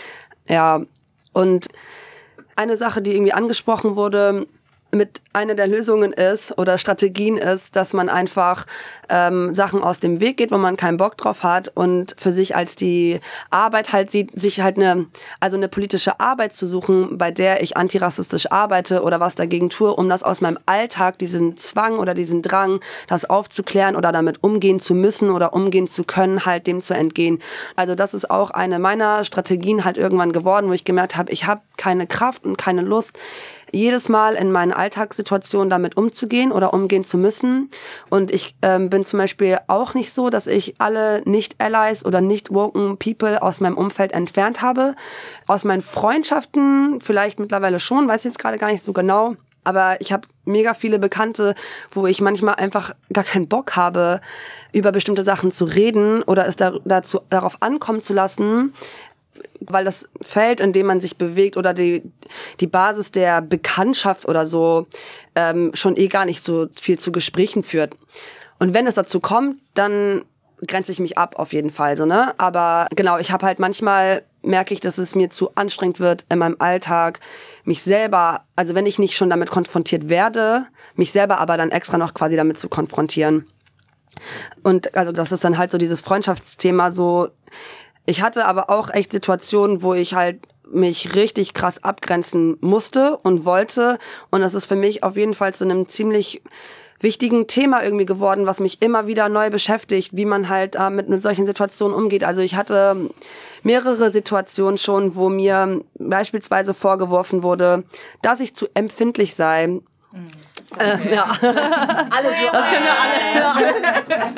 H: Ja, und eine Sache, die irgendwie angesprochen wurde, mit einer der Lösungen ist oder Strategien ist, dass man einfach ähm, Sachen aus dem Weg geht, wo man keinen Bock drauf hat und für sich als die Arbeit halt sieht, sich halt eine, also eine politische Arbeit zu suchen, bei der ich antirassistisch arbeite oder was dagegen tue, um das aus meinem Alltag, diesen Zwang oder diesen Drang, das aufzuklären oder damit umgehen zu müssen oder umgehen zu können, halt dem zu entgehen. Also das ist auch eine meiner Strategien halt irgendwann geworden, wo ich gemerkt habe, ich habe keine Kraft und keine Lust, jedes Mal in meinen Alltagssituationen damit umzugehen oder umgehen zu müssen. Und ich ähm, bin zum Beispiel auch nicht so, dass ich alle Nicht-Allies oder nicht-woken People aus meinem Umfeld entfernt habe. Aus meinen Freundschaften vielleicht mittlerweile schon, weiß ich jetzt gerade gar nicht so genau. Aber ich habe mega viele Bekannte, wo ich manchmal einfach gar keinen Bock habe, über bestimmte Sachen zu reden oder es da, dazu, darauf ankommen zu lassen, weil das Feld, in dem man sich bewegt oder die die Basis der Bekanntschaft oder so ähm, schon eh gar nicht so viel zu Gesprächen führt. Und wenn es dazu kommt, dann grenze ich mich ab auf jeden Fall, so, ne? Aber genau, ich habe halt manchmal, merke ich, dass es mir zu anstrengend wird in meinem Alltag, mich selber, also wenn ich nicht schon damit konfrontiert werde, mich selber aber dann extra noch quasi damit zu konfrontieren. Und also das ist dann halt so dieses Freundschaftsthema so. Ich hatte aber auch echt Situationen, wo ich halt mich richtig krass abgrenzen musste und wollte. Und das ist für mich auf jeden Fall zu einem ziemlich wichtigen Thema irgendwie geworden, was mich immer wieder neu beschäftigt, wie man halt äh, mit, mit solchen Situationen umgeht. Also ich hatte mehrere Situationen schon, wo mir beispielsweise vorgeworfen wurde, dass ich zu empfindlich sei. Mhm. Äh, ja, alle so. Das können wir alle. Ja.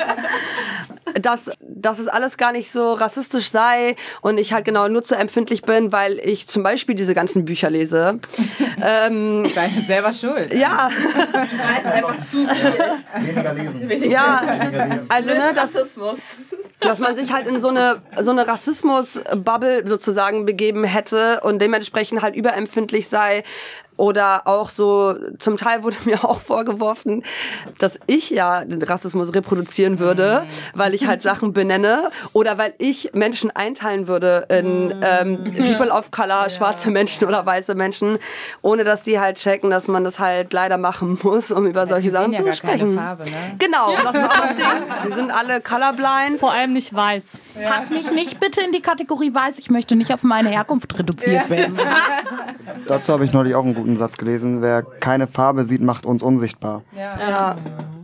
H: Dass, dass es alles gar nicht so rassistisch sei und ich halt genau nur zu empfindlich bin, weil ich zum Beispiel diese ganzen Bücher lese. ähm,
G: Deine selber schuld.
H: Ja.
F: Du weißt einfach zu viel.
D: Weniger lesen.
F: Weniger
H: Ja,
F: lesen.
H: also ne, dass,
F: Rassismus.
H: dass man sich halt in so eine so eine Rassismus-Bubble sozusagen begeben hätte und dementsprechend halt überempfindlich sei. Oder auch so, zum Teil wurde mir auch vorgeworfen, dass ich ja den Rassismus reproduzieren würde, mm. weil ich halt Sachen benenne oder weil ich Menschen einteilen würde in ähm, People of Color, ja. schwarze Menschen oder weiße Menschen, ohne dass die halt checken, dass man das halt leider machen muss, um über ja, solche Sachen
G: ja
H: zu
G: gar
H: sprechen.
G: Keine Farbe, ne?
H: Genau, das ist auch das Ding. Die sind alle colorblind.
A: Vor allem nicht weiß. Ja. Pack mich nicht bitte in die Kategorie weiß, ich möchte nicht auf meine Herkunft reduziert ja. werden.
D: Dazu habe ich neulich auch einen guten Satz gelesen. Wer keine Farbe sieht, macht uns unsichtbar.
H: Ja. Ja.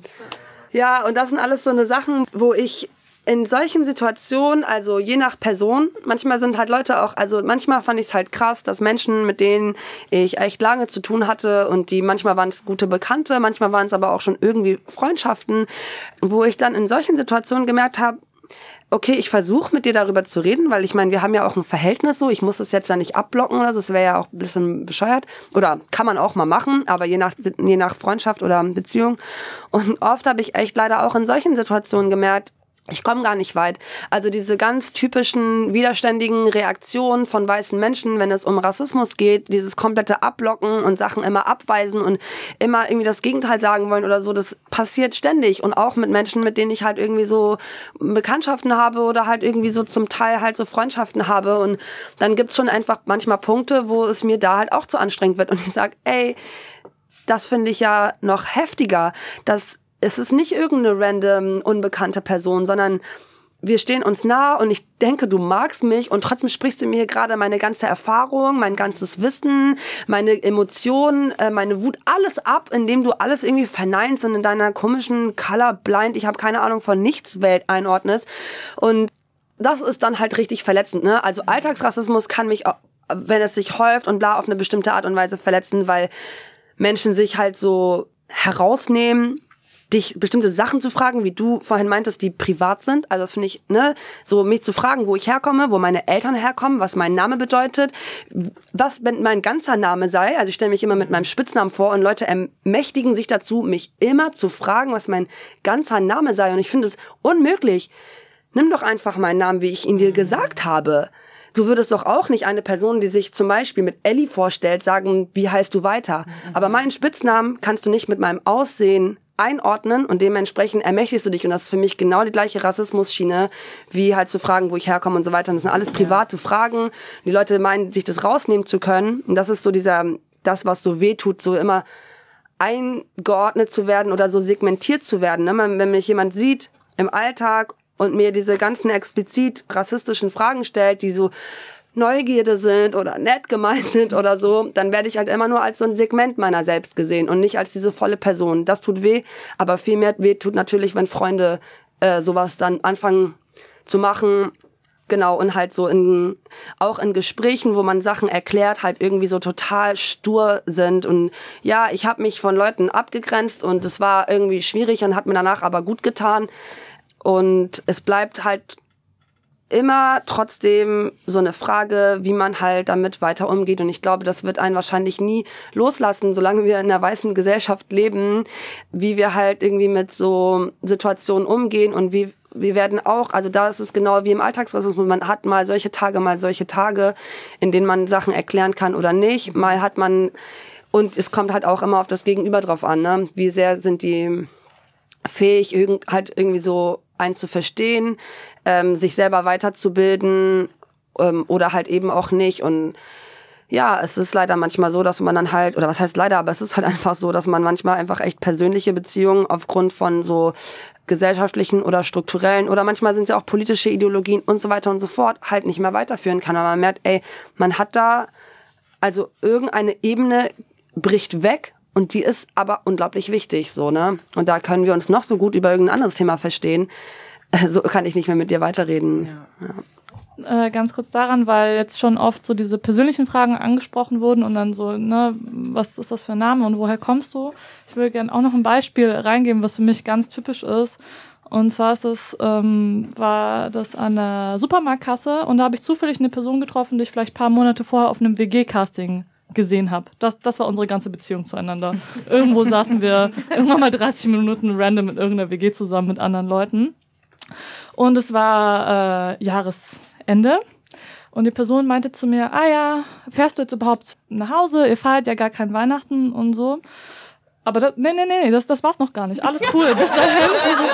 H: Ja, und das sind alles so eine Sachen, wo ich in solchen Situationen, also je nach Person, manchmal sind halt Leute auch, also manchmal fand ich es halt krass, dass Menschen, mit denen ich echt lange zu tun hatte und die manchmal waren es gute Bekannte, manchmal waren es aber auch schon irgendwie Freundschaften, wo ich dann in solchen Situationen gemerkt habe, okay, ich versuche mit dir darüber zu reden, weil ich meine, wir haben ja auch ein Verhältnis so, ich muss das jetzt ja nicht abblocken oder so, das wäre ja auch ein bisschen bescheuert. Oder kann man auch mal machen, aber je nach, je nach Freundschaft oder Beziehung. Und oft habe ich echt leider auch in solchen Situationen gemerkt, Ich komme gar nicht weit. Also diese ganz typischen widerständigen Reaktionen von weißen Menschen, wenn es um Rassismus geht, dieses komplette Abblocken und Sachen immer abweisen und immer irgendwie das Gegenteil sagen wollen oder so, das passiert ständig. Und auch mit Menschen, mit denen ich halt irgendwie so Bekanntschaften habe oder halt irgendwie so zum Teil halt so Freundschaften habe. Und dann gibt's schon einfach manchmal Punkte, wo es mir da halt auch zu anstrengend wird. Und ich sag, ey, das finde ich ja noch heftiger, dass es ist nicht irgendeine random, unbekannte Person, sondern wir stehen uns nah und ich denke, du magst mich und trotzdem sprichst du mir hier gerade meine ganze Erfahrung, mein ganzes Wissen, meine Emotionen, meine Wut, alles ab, indem du alles irgendwie verneinst und in deiner komischen Colorblind, ich habe keine Ahnung von nichts Welt einordnest. Und das ist dann halt richtig verletzend, ne? Also Alltagsrassismus kann mich, wenn es sich häuft und bla, auf eine bestimmte Art und Weise verletzen, weil Menschen sich halt so herausnehmen, dich bestimmte Sachen zu fragen, wie du vorhin meintest, die privat sind. Also das finde ich, ne, so mich zu fragen, wo ich herkomme, wo meine Eltern herkommen, was mein Name bedeutet, was mein ganzer Name sei. Also ich stelle mich immer mit meinem Spitznamen vor und Leute ermächtigen sich dazu, mich immer zu fragen, was mein ganzer Name sei. Und ich finde es unmöglich. Nimm doch einfach meinen Namen, wie ich ihn dir gesagt habe. Du würdest doch auch nicht eine Person, die sich zum Beispiel mit Ellie vorstellt, sagen, wie heißt du weiter? Aber meinen Spitznamen kannst du nicht mit meinem Aussehen einordnen und dementsprechend ermächtigst du dich. Und das ist für mich genau die gleiche Rassismus-Schiene, wie halt zu fragen, wo ich herkomme und so weiter. Und das sind alles private Fragen. Die Leute meinen, sich das rausnehmen zu können. Und das ist so dieser, das, was so weh tut, so immer eingeordnet zu werden oder so segmentiert zu werden. Wenn mich jemand sieht im Alltag und mir diese ganzen explizit rassistischen Fragen stellt, die so Neugierde sind oder nett gemeint sind oder so, dann werde ich halt immer nur als so ein Segment meiner selbst gesehen und nicht als diese volle Person. Das tut weh, aber viel mehr weh tut natürlich, wenn Freunde äh, sowas dann anfangen zu machen. Genau, und halt so in, auch in Gesprächen, wo man Sachen erklärt, halt irgendwie so total stur sind. Und ja, ich habe mich von Leuten abgegrenzt und es war irgendwie schwierig und hat mir danach aber gut getan. Und es bleibt halt immer trotzdem so eine Frage, wie man halt damit weiter umgeht. Und ich glaube, das wird einen wahrscheinlich nie loslassen, solange wir in einer weißen Gesellschaft leben, wie wir halt irgendwie mit so Situationen umgehen und wie wir werden auch, also da ist es genau wie im Alltagsrassismus, man hat mal solche Tage, mal solche Tage, in denen man Sachen erklären kann oder nicht. Mal hat man, und es kommt halt auch immer auf das Gegenüber drauf an, ne? Wie sehr sind die fähig, irgend, halt irgendwie so einen zu verstehen, ähm, sich selber weiterzubilden ähm, oder halt eben auch nicht. Und ja, es ist leider manchmal so, dass man dann halt, oder was heißt leider, aber es ist halt einfach so, dass man manchmal einfach echt persönliche Beziehungen aufgrund von so gesellschaftlichen oder strukturellen oder manchmal sind es ja auch politische Ideologien und so weiter und so fort halt nicht mehr weiterführen kann. Aber man merkt, ey, man hat da, also irgendeine Ebene bricht weg. Und die ist aber unglaublich wichtig, so, ne? Und da können wir uns noch so gut über irgendein anderes Thema verstehen. So kann ich nicht mehr mit dir weiterreden. Ja.
E: Ja. Äh, ganz kurz daran, weil jetzt schon oft so diese persönlichen Fragen angesprochen wurden und dann so, ne, was ist das für ein Name und woher kommst du? Ich will gerne auch noch ein Beispiel reingeben, was für mich ganz typisch ist. Und zwar ist es, ähm, war das an der Supermarktkasse und da habe ich zufällig eine Person getroffen, die ich vielleicht ein paar Monate vorher auf einem W G-Casting gesehen habe. Das, das war unsere ganze Beziehung zueinander. Irgendwo saßen wir irgendwann mal dreißig Minuten random in irgendeiner W G zusammen mit anderen Leuten. Und es war äh, Jahresende. Und die Person meinte zu mir, ah ja, fährst du jetzt überhaupt nach Hause? Ihr feiert ja gar kein Weihnachten und so. Aber das, nee, nee, nee, das, das war's noch gar nicht. Alles cool. Bis dahin.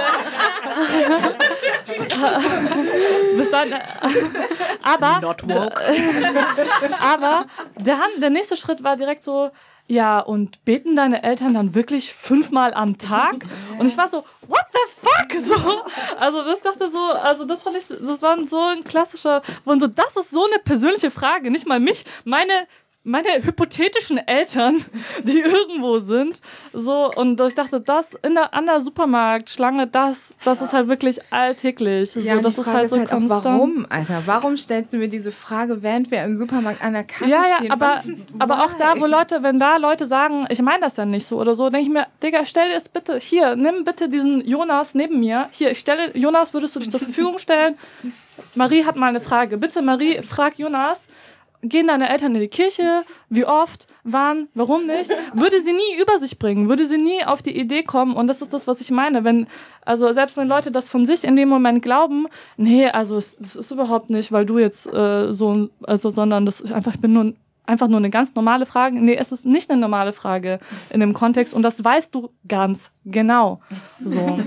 E: Bis dann. Aber,
A: Not woke.
E: aber der, der nächste Schritt war direkt so, ja, und beten deine Eltern dann wirklich fünfmal am Tag? Und ich war so, what the fuck? So, also das dachte so, also das fand ich, das war so ein klassischer, und so, das ist so eine persönliche Frage, nicht mal mich, meine meine hypothetischen Eltern, die irgendwo sind, so, und ich dachte, das in der, an der Supermarktschlange, das, das ist halt wirklich alltäglich.
G: Ja,
E: so, das
G: die
E: ist
G: Frage
E: halt
G: ist
E: so
G: halt auch, warum, Alter? Warum stellst du mir diese Frage, während wir im Supermarkt an der Kasse
E: ja, ja,
G: stehen?
E: aber,
G: Was,
E: aber auch da, wo Leute, wenn da Leute sagen, ich meine das ja nicht so oder so, denke ich mir, Digga, stell dir das bitte, hier, nimm bitte diesen Jonas neben mir, hier, ich stelle, Jonas, würdest du dich zur Verfügung stellen? Marie hat mal eine Frage. Bitte, Marie, frag Jonas. gehen deine Eltern in die Kirche? Wie oft? Wann? Warum nicht? Würde sie nie über sich bringen, würde sie nie auf die Idee kommen. Und das ist das, was ich meine. Wenn, also selbst wenn Leute das von sich in dem Moment glauben, nee, also es, das ist überhaupt nicht, weil du jetzt äh, so, also, sondern das ist einfach, ich bin nur einfach nur eine ganz normale Frage. Nee, es ist nicht eine normale Frage in dem Kontext und das weißt du ganz genau. So.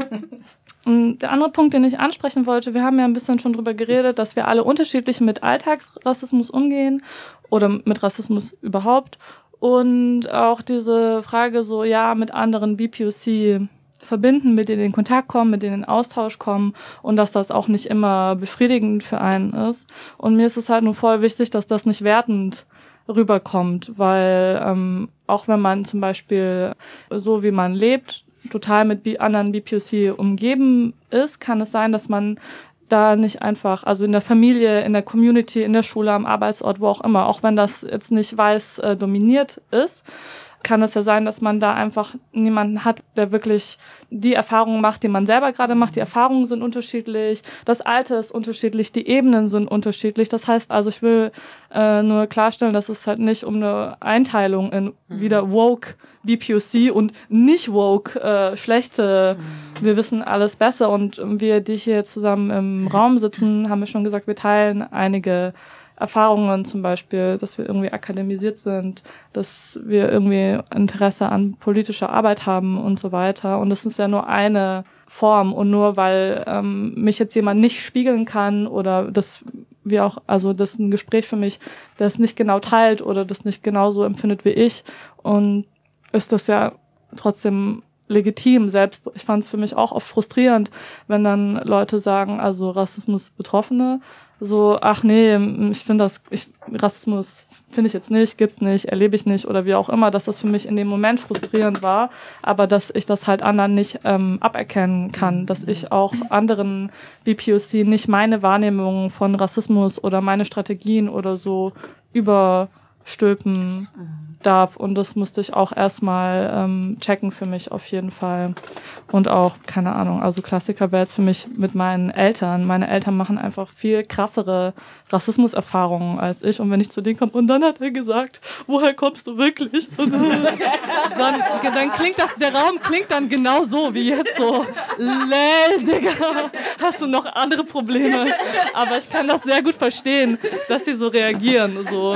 E: Und der andere Punkt, den ich ansprechen wollte, wir haben ja ein bisschen schon drüber geredet, dass wir alle unterschiedlich mit Alltagsrassismus umgehen oder mit Rassismus überhaupt. Und auch diese Frage so, ja, mit anderen B P O C verbinden, mit denen in Kontakt kommen, mit denen in Austausch kommen und dass das auch nicht immer befriedigend für einen ist. Und mir ist es halt nur voll wichtig, dass das nicht wertend rüberkommt, weil ähm, auch wenn man zum Beispiel so wie man lebt, total mit B- anderen B P O C umgeben ist, kann es sein, dass man da nicht einfach, also in der Familie, in der Community, in der Schule, am Arbeitsort, wo auch immer, auch wenn das jetzt nicht weiß äh, dominiert ist, kann es ja sein, dass man da einfach niemanden hat, der wirklich die Erfahrungen macht, die man selber gerade macht. Die Erfahrungen sind unterschiedlich, das Alter ist unterschiedlich, die Ebenen sind unterschiedlich. Das heißt also, ich will äh, nur klarstellen, dass es halt nicht um eine Einteilung in wieder woke B P O C und nicht woke äh, schlechte, wir wissen alles besser. Und wir, die hier zusammen im Raum sitzen, haben wir schon gesagt, wir teilen einige Erfahrungen, zum Beispiel, dass wir irgendwie akademisiert sind, dass wir irgendwie Interesse an politischer Arbeit haben und so weiter. Und das ist ja nur eine Form. Und nur weil ähm, mich jetzt jemand nicht spiegeln kann oder das wie auch, also das ist ein Gespräch für mich, das nicht genau teilt oder das nicht genauso empfindet wie ich. Und ist das ja trotzdem legitim. Selbst, ich fand es für mich auch oft frustrierend, wenn dann Leute sagen, also Rassismus-Betroffene, so, ach nee, ich finde das, ich, Rassismus finde ich jetzt nicht, gibt's nicht, erlebe ich nicht oder wie auch immer, dass das für mich in dem Moment frustrierend war, aber dass ich das halt anderen nicht ähm, aberkennen kann, dass ich auch anderen B P O C nicht meine Wahrnehmung von Rassismus oder meine Strategien oder so überstülpen darf. Und das musste ich auch erstmal ähm, checken für mich auf jeden Fall. Und auch, keine Ahnung, also Klassiker wäre jetzt für mich mit meinen Eltern. Meine Eltern machen einfach viel krassere Rassismuserfahrungen als ich. Und wenn ich zu denen komme, und dann hat er gesagt, woher kommst du wirklich? Und dann, dann klingt das, der Raum klingt dann genau so wie jetzt so, lel, Digga, hast du noch andere Probleme? Aber ich kann das sehr gut verstehen, dass die so reagieren, so.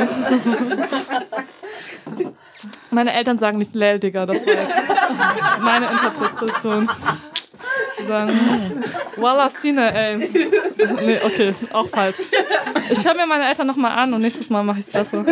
E: Meine Eltern sagen nicht lel, Digga, das war jetzt meine Interpretation. Die sagen, Wallah Sine, ey. Nee, okay, auch falsch. Ich höre mir meine Eltern nochmal an und nächstes Mal mache ich es besser.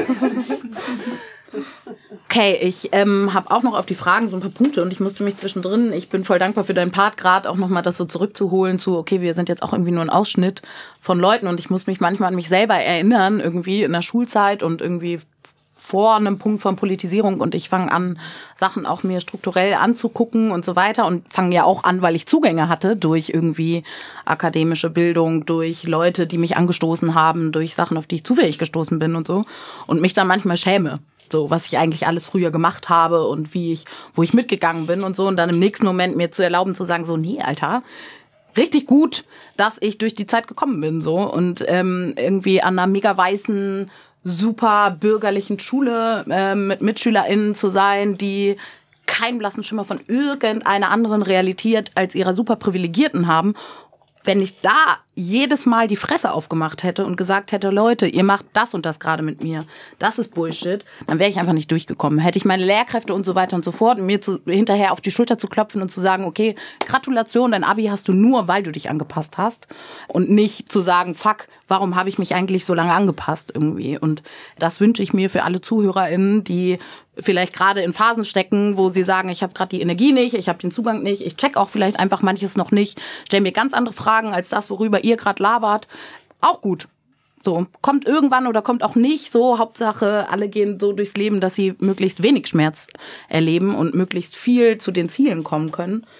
A: Okay, ich ähm, habe auch noch auf die Fragen so ein paar Punkte und ich musste mich zwischendrin, ich bin voll dankbar für deinen Part gerade, auch nochmal das so zurückzuholen zu, okay, wir sind jetzt auch irgendwie nur ein Ausschnitt von Leuten und ich muss mich manchmal an mich selber erinnern, irgendwie in der Schulzeit und irgendwie vor einem Punkt von Politisierung und ich fange an, Sachen auch mir strukturell anzugucken und so weiter und fange ja auch an, weil ich Zugänge hatte durch irgendwie akademische Bildung, durch Leute, die mich angestoßen haben, durch Sachen, auf die ich zufällig gestoßen bin und so und mich dann manchmal schäme, so was ich eigentlich alles früher gemacht habe und wie ich, wo ich mitgegangen bin und so und dann im nächsten Moment mir zu erlauben zu sagen, so nee, Alter, richtig gut, dass ich durch die Zeit gekommen bin so und ähm, irgendwie an einer mega weißen super bürgerlichen Schule äh, mit MitschülerInnen zu sein, die keinen blassen Schimmer von irgendeiner anderen Realität als ihrer super Privilegierten haben. Wenn ich da jedes Mal die Fresse aufgemacht hätte und gesagt hätte, Leute, ihr macht das und das gerade mit mir, das ist Bullshit, dann wäre ich einfach nicht durchgekommen. Hätte ich meine Lehrkräfte und so weiter und so fort, mir zu, hinterher auf die Schulter zu klopfen und zu sagen, okay, Gratulation, dein Abi hast du nur, weil du dich angepasst hast und nicht zu sagen, fuck, warum habe ich mich eigentlich so lange angepasst irgendwie? Und das wünsche ich mir für alle ZuhörerInnen, die vielleicht gerade in Phasen stecken, wo sie sagen, ich habe gerade die Energie nicht, ich habe den Zugang nicht, ich check auch vielleicht einfach manches noch nicht, stell mir ganz andere Fragen als das, worüber ihr gerade labert. Auch gut. So, kommt irgendwann oder kommt auch nicht. So, Hauptsache, alle gehen so durchs Leben, dass sie möglichst wenig Schmerz erleben und möglichst viel zu den Zielen kommen können.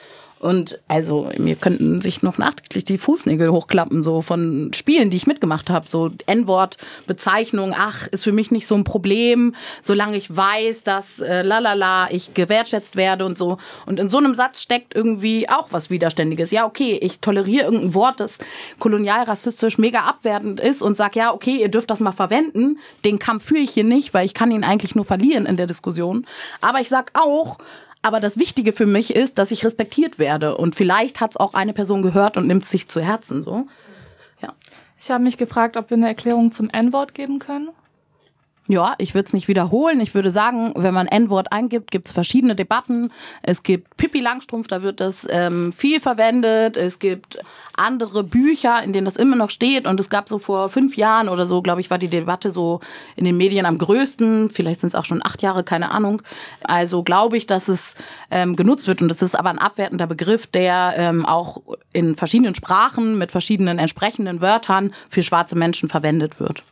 A: Und also mir könnten sich noch nachträglich die Fußnägel hochklappen, so von Spielen, die ich mitgemacht habe. So N-Wort-Bezeichnung, ach, ist für mich nicht so ein Problem, solange ich weiß, dass äh, lalala, ich gewertschätzt werde und so. Und in so einem Satz steckt irgendwie auch was Widerständiges. Ja, okay, ich toleriere irgendein Wort, das kolonial, rassistisch, mega abwertend ist und sag, ja, okay, ihr dürft das mal verwenden. Den Kampf führe ich hier nicht, weil ich kann ihn eigentlich nur verlieren in der Diskussion. Aber ich sag auch, aber das Wichtige für mich ist, dass ich respektiert werde. Und vielleicht hat es auch eine Person gehört und nimmt es sich zu Herzen. So. Ja.
E: Ich habe mich gefragt, ob wir eine Erklärung zum N-Wort geben können.
A: Ja, ich würde es nicht wiederholen. Ich würde sagen, wenn man N-Wort eingibt, gibt es verschiedene Debatten. Es gibt Pippi Langstrumpf, da wird das ähm, viel verwendet. Es gibt andere Bücher, in denen das immer noch steht. Und es gab so vor fünf Jahren oder so, glaube ich, war die Debatte so in den Medien am größten. Vielleicht sind es auch schon acht Jahre, keine Ahnung. Also glaube ich, dass es ähm, genutzt wird. Und es ist aber ein abwertender Begriff, der ähm, auch in verschiedenen Sprachen mit verschiedenen entsprechenden Wörtern für schwarze Menschen verwendet wird.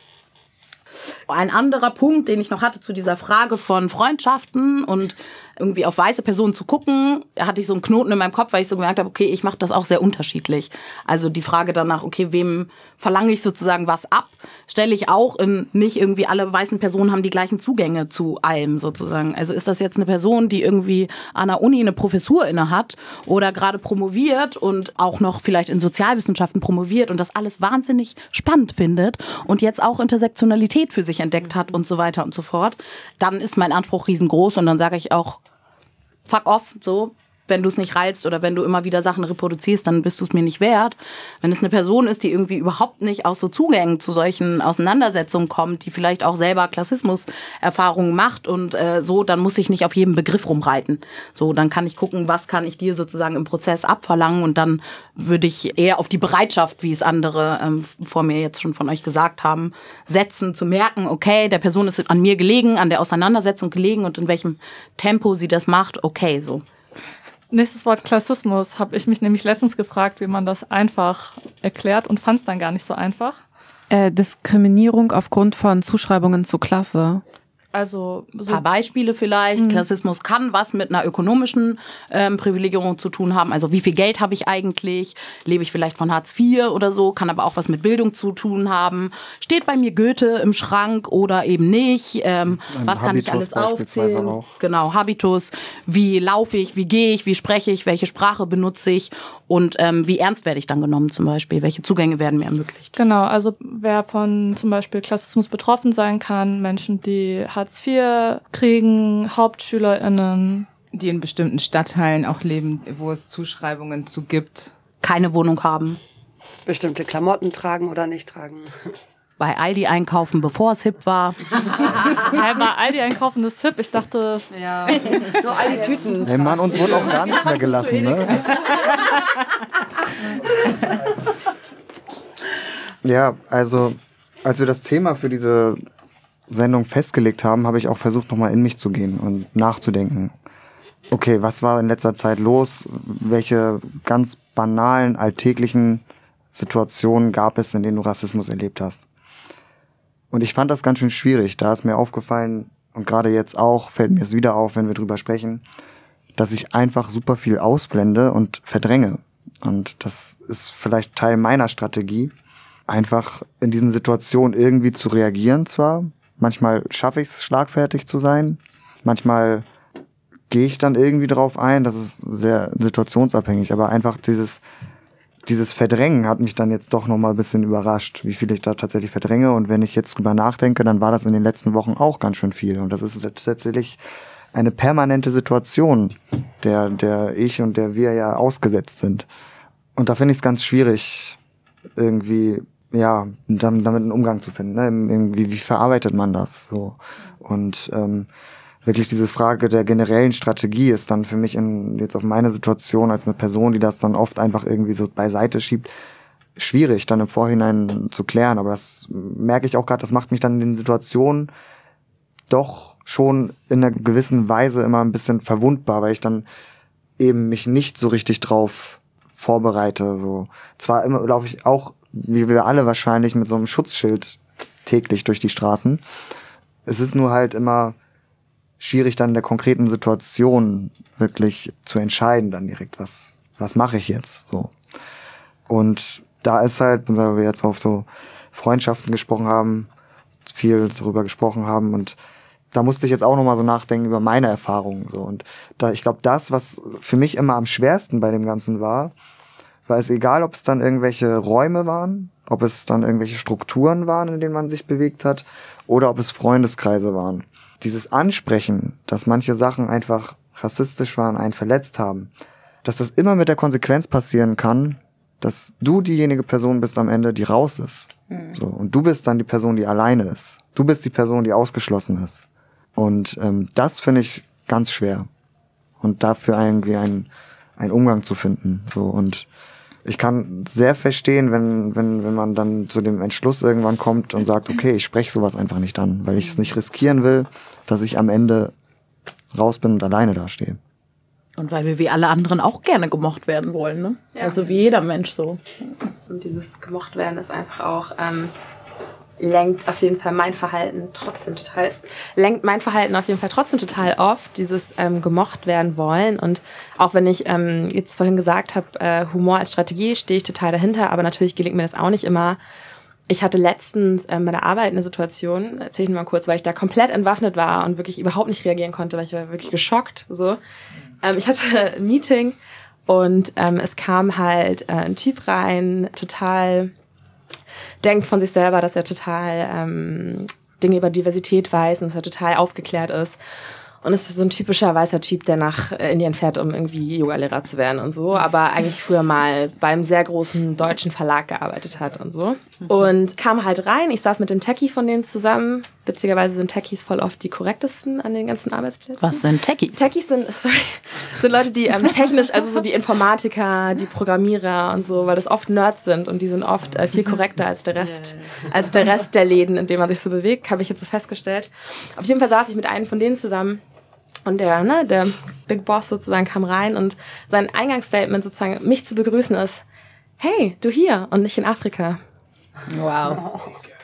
A: Ein anderer Punkt, den ich noch hatte zu dieser Frage von Freundschaften und irgendwie auf weiße Personen zu gucken, hatte ich so einen Knoten in meinem Kopf, weil ich so gemerkt habe, okay, ich mache das auch sehr unterschiedlich. Also die Frage danach, okay, wem verlange ich sozusagen was ab, stelle ich auch in, nicht irgendwie alle weißen Personen haben die gleichen Zugänge zu allem sozusagen. Also ist das jetzt eine Person, die irgendwie an der Uni eine Professur inne hat oder gerade promoviert und auch noch vielleicht in Sozialwissenschaften promoviert und das alles wahnsinnig spannend findet und jetzt auch Intersektionalität für sich entdeckt hat und so weiter und so fort, dann ist mein Anspruch riesengroß und dann sage ich auch, fuck off, so. Wenn du es nicht reizt oder wenn du immer wieder Sachen reproduzierst, dann bist du es mir nicht wert. Wenn es eine Person ist, die irgendwie überhaupt nicht aus so Zugängen zu solchen Auseinandersetzungen kommt, die vielleicht auch selber Klassismus-Erfahrungen macht und äh, so, dann muss ich nicht auf jedem Begriff rumreiten. So, dann kann ich gucken, was kann ich dir sozusagen im Prozess abverlangen und dann würde ich eher auf die Bereitschaft, wie es andere ähm, vor mir jetzt schon von euch gesagt haben, setzen, zu merken, okay, der Person ist an mir gelegen, an der Auseinandersetzung gelegen und in welchem Tempo sie das macht, okay, so.
E: Nächstes Wort Klassismus habe ich mich nämlich letztens gefragt, wie man das einfach erklärt und fand es dann gar nicht so einfach.
B: Äh, Diskriminierung aufgrund von Zuschreibungen zur Klasse.
E: Also so
A: ein paar Beispiele vielleicht. Mhm. Klassismus kann was mit einer ökonomischen ähm, Privilegierung zu tun haben. Also wie viel Geld habe ich eigentlich? Lebe ich vielleicht von Hartz vier oder so? Kann aber auch was mit Bildung zu tun haben. Steht bei mir Goethe im Schrank oder eben nicht? Ähm, was kann
D: Habitus
A: ich alles aufzählen? Auch. Genau, Habitus. Wie laufe ich? Wie gehe ich? Wie spreche ich? Welche Sprache benutze ich? Und ähm, wie ernst werde ich dann genommen zum Beispiel? Welche Zugänge werden mir ermöglicht?
E: Genau, also wer von zum Beispiel Klassismus betroffen sein kann, Menschen, die Hartz vier kriegen, HauptschülerInnen.
G: Die in bestimmten Stadtteilen auch leben, wo es Zuschreibungen zu gibt.
A: Keine Wohnung haben.
H: Bestimmte Klamotten tragen oder nicht tragen.
A: Bei Aldi einkaufen, bevor es hip war.
E: Hey, bei Aldi einkaufen ist hip. Ich dachte,
H: ja. Nur Aldi-Tüten.
D: Hey Mann, uns wurde auch gar nichts mehr gelassen, ne? Ja, also als wir das Thema für diese Sendung festgelegt haben, habe ich auch versucht, nochmal in mich zu gehen und nachzudenken. Okay, was war in letzter Zeit los? Welche ganz banalen, alltäglichen Situationen gab es, in denen du Rassismus erlebt hast? Und ich fand das ganz schön schwierig. Da ist mir aufgefallen, und gerade jetzt auch, fällt mir es wieder auf, wenn wir drüber sprechen, dass ich einfach super viel ausblende und verdränge. Und das ist vielleicht Teil meiner Strategie, einfach in diesen Situationen irgendwie zu reagieren zwar. Manchmal schaffe ich es, schlagfertig zu sein. Manchmal gehe ich dann irgendwie drauf ein. Das ist sehr situationsabhängig. Aber einfach dieses, dieses Verdrängen hat mich dann jetzt doch nochmal ein bisschen überrascht, wie viel ich da tatsächlich verdränge. Und wenn ich jetzt drüber nachdenke, dann war das in den letzten Wochen auch ganz schön viel. Und das ist tatsächlich eine permanente Situation, der, der ich und der wir ja ausgesetzt sind. Und da finde ich es ganz schwierig, irgendwie, ja, damit einen Umgang zu finden. Ne? Irgendwie, wie verarbeitet man das? So. Und ähm, wirklich diese Frage der generellen Strategie ist dann für mich in, jetzt auf meine Situation als eine Person, die das dann oft einfach irgendwie so beiseite schiebt, schwierig dann im Vorhinein zu klären. Aber das merke ich auch gerade, das macht mich dann in den Situationen doch schon in einer gewissen Weise immer ein bisschen verwundbar, weil ich dann eben mich nicht so richtig drauf vorbereite. So. Zwar immer laufe ich auch, wie wir alle wahrscheinlich, mit so einem Schutzschild täglich durch die Straßen. Es ist nur halt immer schwierig dann in der konkreten Situation wirklich zu entscheiden, dann direkt, was, was mache ich jetzt, so. Und da ist halt, weil wir jetzt auf so Freundschaften gesprochen haben, viel darüber gesprochen haben und da musste ich jetzt auch nochmal so nachdenken über meine Erfahrungen, so. Und da, ich glaube, das, was für mich immer am schwersten bei dem Ganzen war, war es egal, ob es dann irgendwelche Räume waren, ob es dann irgendwelche Strukturen waren, in denen man sich bewegt hat, oder ob es Freundeskreise waren. Dieses Ansprechen, dass manche Sachen einfach rassistisch waren, einen verletzt haben, dass das immer mit der Konsequenz passieren kann, dass du diejenige Person bist am Ende, die raus ist. Mhm. So, und du bist dann die Person, die alleine ist. Du bist die Person, die ausgeschlossen ist. Und ähm, das finde ich ganz schwer. Und dafür irgendwie einen, einen Umgang zu finden. So, und ich kann sehr verstehen, wenn, wenn, wenn man dann zu dem Entschluss irgendwann kommt und sagt, okay, ich spreche sowas einfach nicht an, weil ich es nicht riskieren will, dass ich am Ende raus bin und alleine dastehe.
A: Und weil wir wie alle anderen auch gerne gemocht werden wollen, ne? Ja. Also wie jeder Mensch so.
F: Und dieses gemocht werden ist einfach auch, ähm, lenkt auf jeden Fall mein Verhalten trotzdem total, lenkt mein Verhalten auf jeden Fall trotzdem total oft, dieses ähm, gemocht werden wollen. Und auch wenn ich ähm, jetzt vorhin gesagt habe, äh, Humor als Strategie, stehe ich total dahinter, aber natürlich gelingt mir das auch nicht immer. Ich hatte letztens ähm, bei der Arbeit eine Situation, erzähle ich mal kurz, weil ich da komplett entwaffnet war und wirklich überhaupt nicht reagieren konnte, weil ich war wirklich geschockt. So, ähm, ich hatte ein Meeting und ähm, es kam halt äh, ein Typ rein, total denkt von sich selber, dass er total ähm, Dinge über Diversität weiß und dass er total aufgeklärt ist. Und es ist so ein typischer weißer Typ, der nach Indien fährt, um irgendwie Yogalehrer zu werden und so, aber eigentlich früher mal beim sehr großen deutschen Verlag gearbeitet hat und so. Und kam halt rein, ich saß mit dem Techie von denen zusammen. Witzigerweise sind Techies voll oft die korrektesten an den ganzen Arbeitsplätzen.
A: Was sind Techies?
F: Techies sind, sorry, sind Leute, die ähm, technisch, also so die Informatiker, die Programmierer und so, weil das oft Nerds sind und die sind oft äh, viel korrekter als der Rest, als der Rest der Läden, in denen man sich so bewegt, habe ich jetzt so festgestellt. Auf jeden Fall saß ich mit einem von denen zusammen. Und der, ne, der Big Boss sozusagen kam rein und sein Eingangsstatement sozusagen, mich zu begrüßen ist, hey, du hier und nicht in Afrika.
A: Wow.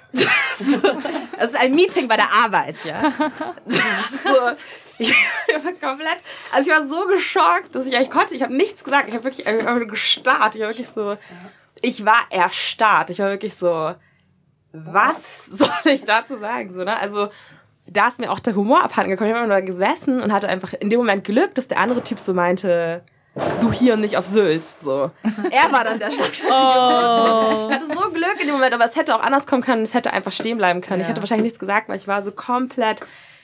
F: Das ist ein Meeting bei der Arbeit, ja. Das ist so, ich war komplett, also ich war so geschockt, dass ich eigentlich konnte, ich habe nichts gesagt, ich habe wirklich einfach nur gestarrt, ich war wirklich so, ich war erstarrt, ich war wirklich so, was soll ich dazu sagen, so, ne, also, da ist mir auch der Humor abhanden gekommen. Ich habe immer nur gesessen und hatte einfach in dem Moment Glück, dass der andere Typ so meinte, du hier und nicht auf Sylt. So. Er war dann der Schlagzeuger. Oh. Ich hatte so Glück in dem Moment, aber es hätte auch anders kommen können. Es hätte einfach stehen bleiben können. Ja. Ich hätte wahrscheinlich nichts gesagt, weil ich war so komplett,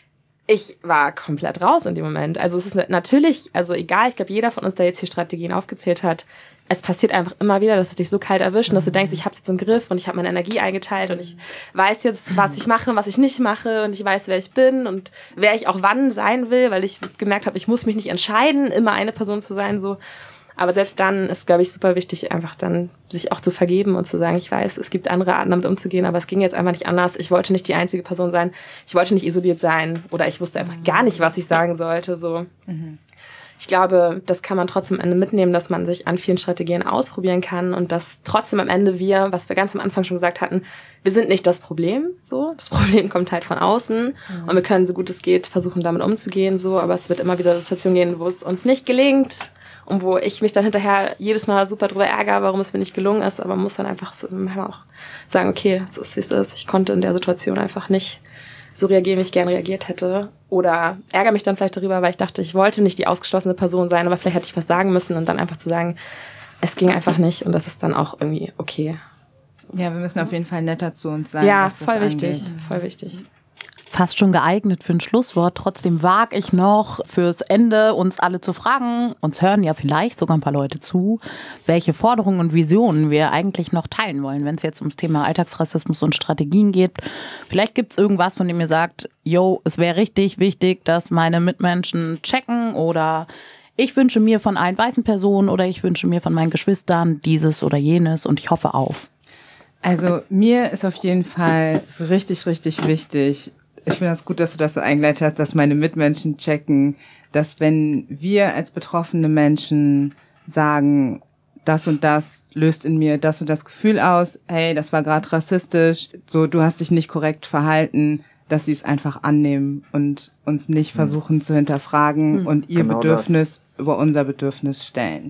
F: ich war komplett raus in dem Moment. Also es ist natürlich, also egal, ich glaube, jeder von uns, der jetzt hier Strategien aufgezählt hat, es passiert einfach immer wieder, dass es dich so kalt erwischt und dass du denkst, ich habe jetzt im Griff und ich habe meine Energie eingeteilt und ich weiß jetzt, was ich mache und was ich nicht mache und ich weiß, wer ich bin und wer ich auch wann sein will, weil ich gemerkt habe, ich muss mich nicht entscheiden, immer eine Person zu sein, so. Aber selbst dann ist, glaube ich, super wichtig, einfach dann sich auch zu vergeben und zu sagen, ich weiß, es gibt andere Arten, damit umzugehen, aber es ging jetzt einfach nicht anders. Ich wollte nicht die einzige Person sein. Ich wollte nicht isoliert sein oder ich wusste einfach gar nicht, was ich sagen sollte, so. Mhm. Ich glaube, das kann man trotzdem am Ende mitnehmen, dass man sich an vielen Strategien ausprobieren kann und dass trotzdem am Ende wir, was wir ganz am Anfang schon gesagt hatten, wir sind nicht das Problem, so. Das Problem kommt halt von außen mhm. und wir können, so gut es geht, versuchen, damit umzugehen, so. Aber es wird immer wieder Situationen gehen, wo es uns nicht gelingt und wo ich mich dann hinterher jedes Mal super drüber ärgere, warum es mir nicht gelungen ist. Aber man muss dann einfach so, manchmal auch sagen, okay, es ist, wie es ist. Ich konnte in der Situation einfach nicht so reagieren, wie ich gerne reagiert hätte. Oder ärgere mich dann vielleicht darüber, weil ich dachte, ich wollte nicht die ausgeschlossene Person sein, aber vielleicht hätte ich was sagen müssen und dann einfach zu sagen, es ging einfach nicht und das ist dann auch irgendwie okay. So.
G: Ja, wir müssen auf jeden Fall netter zu uns sein.
F: Ja, voll wichtig, voll wichtig.
A: Fast schon geeignet für ein Schlusswort. Trotzdem wage ich noch fürs Ende, uns alle zu fragen, uns hören ja vielleicht sogar ein paar Leute zu, welche Forderungen und Visionen wir eigentlich noch teilen wollen, wenn es jetzt ums Thema Alltagsrassismus und Strategien geht. Vielleicht gibt es irgendwas, von dem ihr sagt, yo, es wäre richtig wichtig, dass meine Mitmenschen checken oder ich wünsche mir von allen weißen Personen oder ich wünsche mir von meinen Geschwistern dieses oder jenes und ich hoffe auf.
G: Also mir ist auf jeden Fall richtig, richtig wichtig, ich finde das gut, dass du das so eingeleitet hast, dass meine Mitmenschen checken, dass wenn wir als betroffene Menschen sagen, das und das löst in mir das und das Gefühl aus, hey, das war gerade rassistisch, so, du hast dich nicht korrekt verhalten, dass sie es einfach annehmen und uns nicht versuchen zu hinterfragen
H: Mhm.
G: und ihr
D: Genau
G: Bedürfnis über unser Bedürfnis stellen.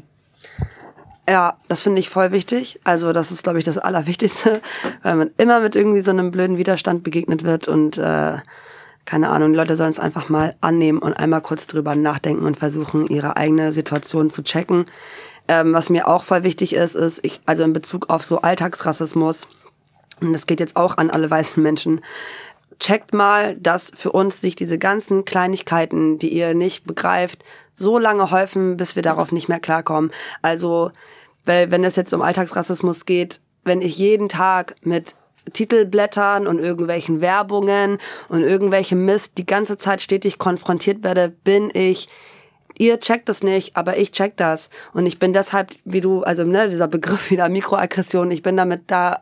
H: Ja, das finde ich voll wichtig. Also das ist, glaube ich, das Allerwichtigste, weil man immer mit irgendwie so einem blöden Widerstand begegnet wird und äh, keine Ahnung, die Leute sollen es einfach mal annehmen und einmal kurz drüber nachdenken und versuchen, ihre eigene Situation zu checken. Ähm, was mir auch voll wichtig ist, ist, ich, also in Bezug auf so Alltagsrassismus, und das geht jetzt auch an alle weißen Menschen, checkt mal, dass für uns sich diese ganzen Kleinigkeiten, die ihr nicht begreift, so lange häufen, bis wir darauf nicht mehr klarkommen. Also, weil wenn es jetzt um Alltagsrassismus geht, wenn ich jeden Tag mit Titelblättern und irgendwelchen Werbungen und irgendwelchem Mist die ganze Zeit stetig konfrontiert werde, bin ich, ihr checkt das nicht, aber ich check das. Und ich bin deshalb, wie du, also ne, dieser Begriff wieder Mikroaggression, ich bin damit da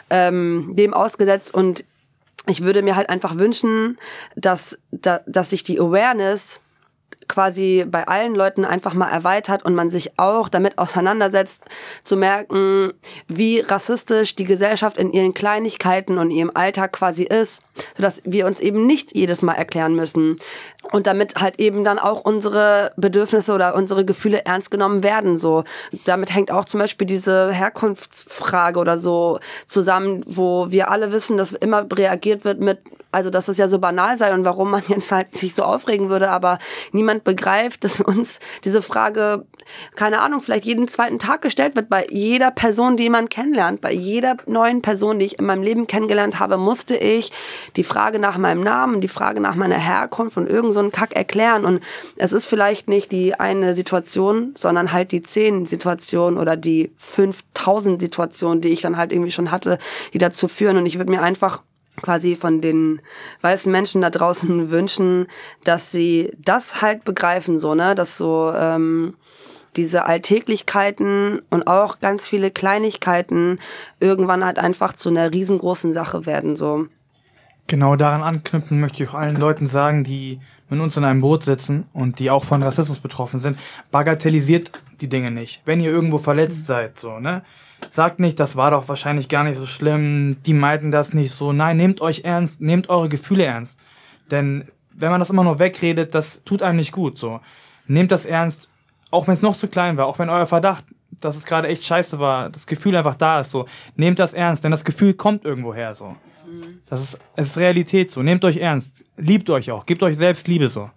H: ähm, dem ausgesetzt und ich würde mir halt einfach wünschen, dass, da, dass sich die Awareness quasi bei allen Leuten einfach mal erweitert und man sich auch damit auseinandersetzt, zu merken, wie rassistisch die Gesellschaft in ihren Kleinigkeiten und ihrem Alltag quasi ist, sodass wir uns eben nicht jedes Mal erklären müssen und damit halt eben dann auch unsere Bedürfnisse oder unsere Gefühle ernst genommen werden. So, damit hängt auch zum Beispiel diese Herkunftsfrage oder so zusammen, wo wir alle wissen, dass immer reagiert wird mit, also dass es ja so banal sei und warum man jetzt halt sich so aufregen würde, aber niemand begreift, dass uns diese Frage, keine Ahnung, vielleicht jeden zweiten Tag gestellt wird, bei jeder Person, die man kennenlernt, bei jeder neuen Person, die ich in meinem Leben kennengelernt habe, musste ich die Frage nach meinem Namen, die Frage nach meiner Herkunft und irgend so einen Kack erklären und es ist vielleicht nicht die eine Situation, sondern halt die zehn Situationen oder die fünftausend Situationen, die ich dann halt irgendwie schon hatte, die dazu führen und ich würde mir einfach quasi von den weißen Menschen da draußen wünschen, dass sie das halt begreifen, so, ne, dass so ähm, diese Alltäglichkeiten und auch ganz viele Kleinigkeiten irgendwann halt einfach zu einer riesengroßen Sache werden, so.
C: Genau daran anknüpfen möchte ich auch allen Leuten sagen, die mit uns in einem Boot sitzen und die auch von Rassismus betroffen sind, bagatellisiert die Dinge nicht. Wenn ihr irgendwo verletzt seid, so, ne? Sagt nicht, das war doch wahrscheinlich gar nicht so schlimm, die meinten das nicht so. Nein, nehmt euch ernst, nehmt eure Gefühle ernst. Denn wenn man das immer nur wegredet, das tut einem nicht gut, so. Nehmt das ernst, auch wenn es noch so klein war, auch wenn euer Verdacht, dass es gerade echt scheiße war, das Gefühl einfach da ist, so. Nehmt das ernst, denn das Gefühl kommt irgendwo her, so. Das ist, es ist Realität, so. Nehmt euch ernst. Liebt euch auch. Gebt euch selbst Liebe, so.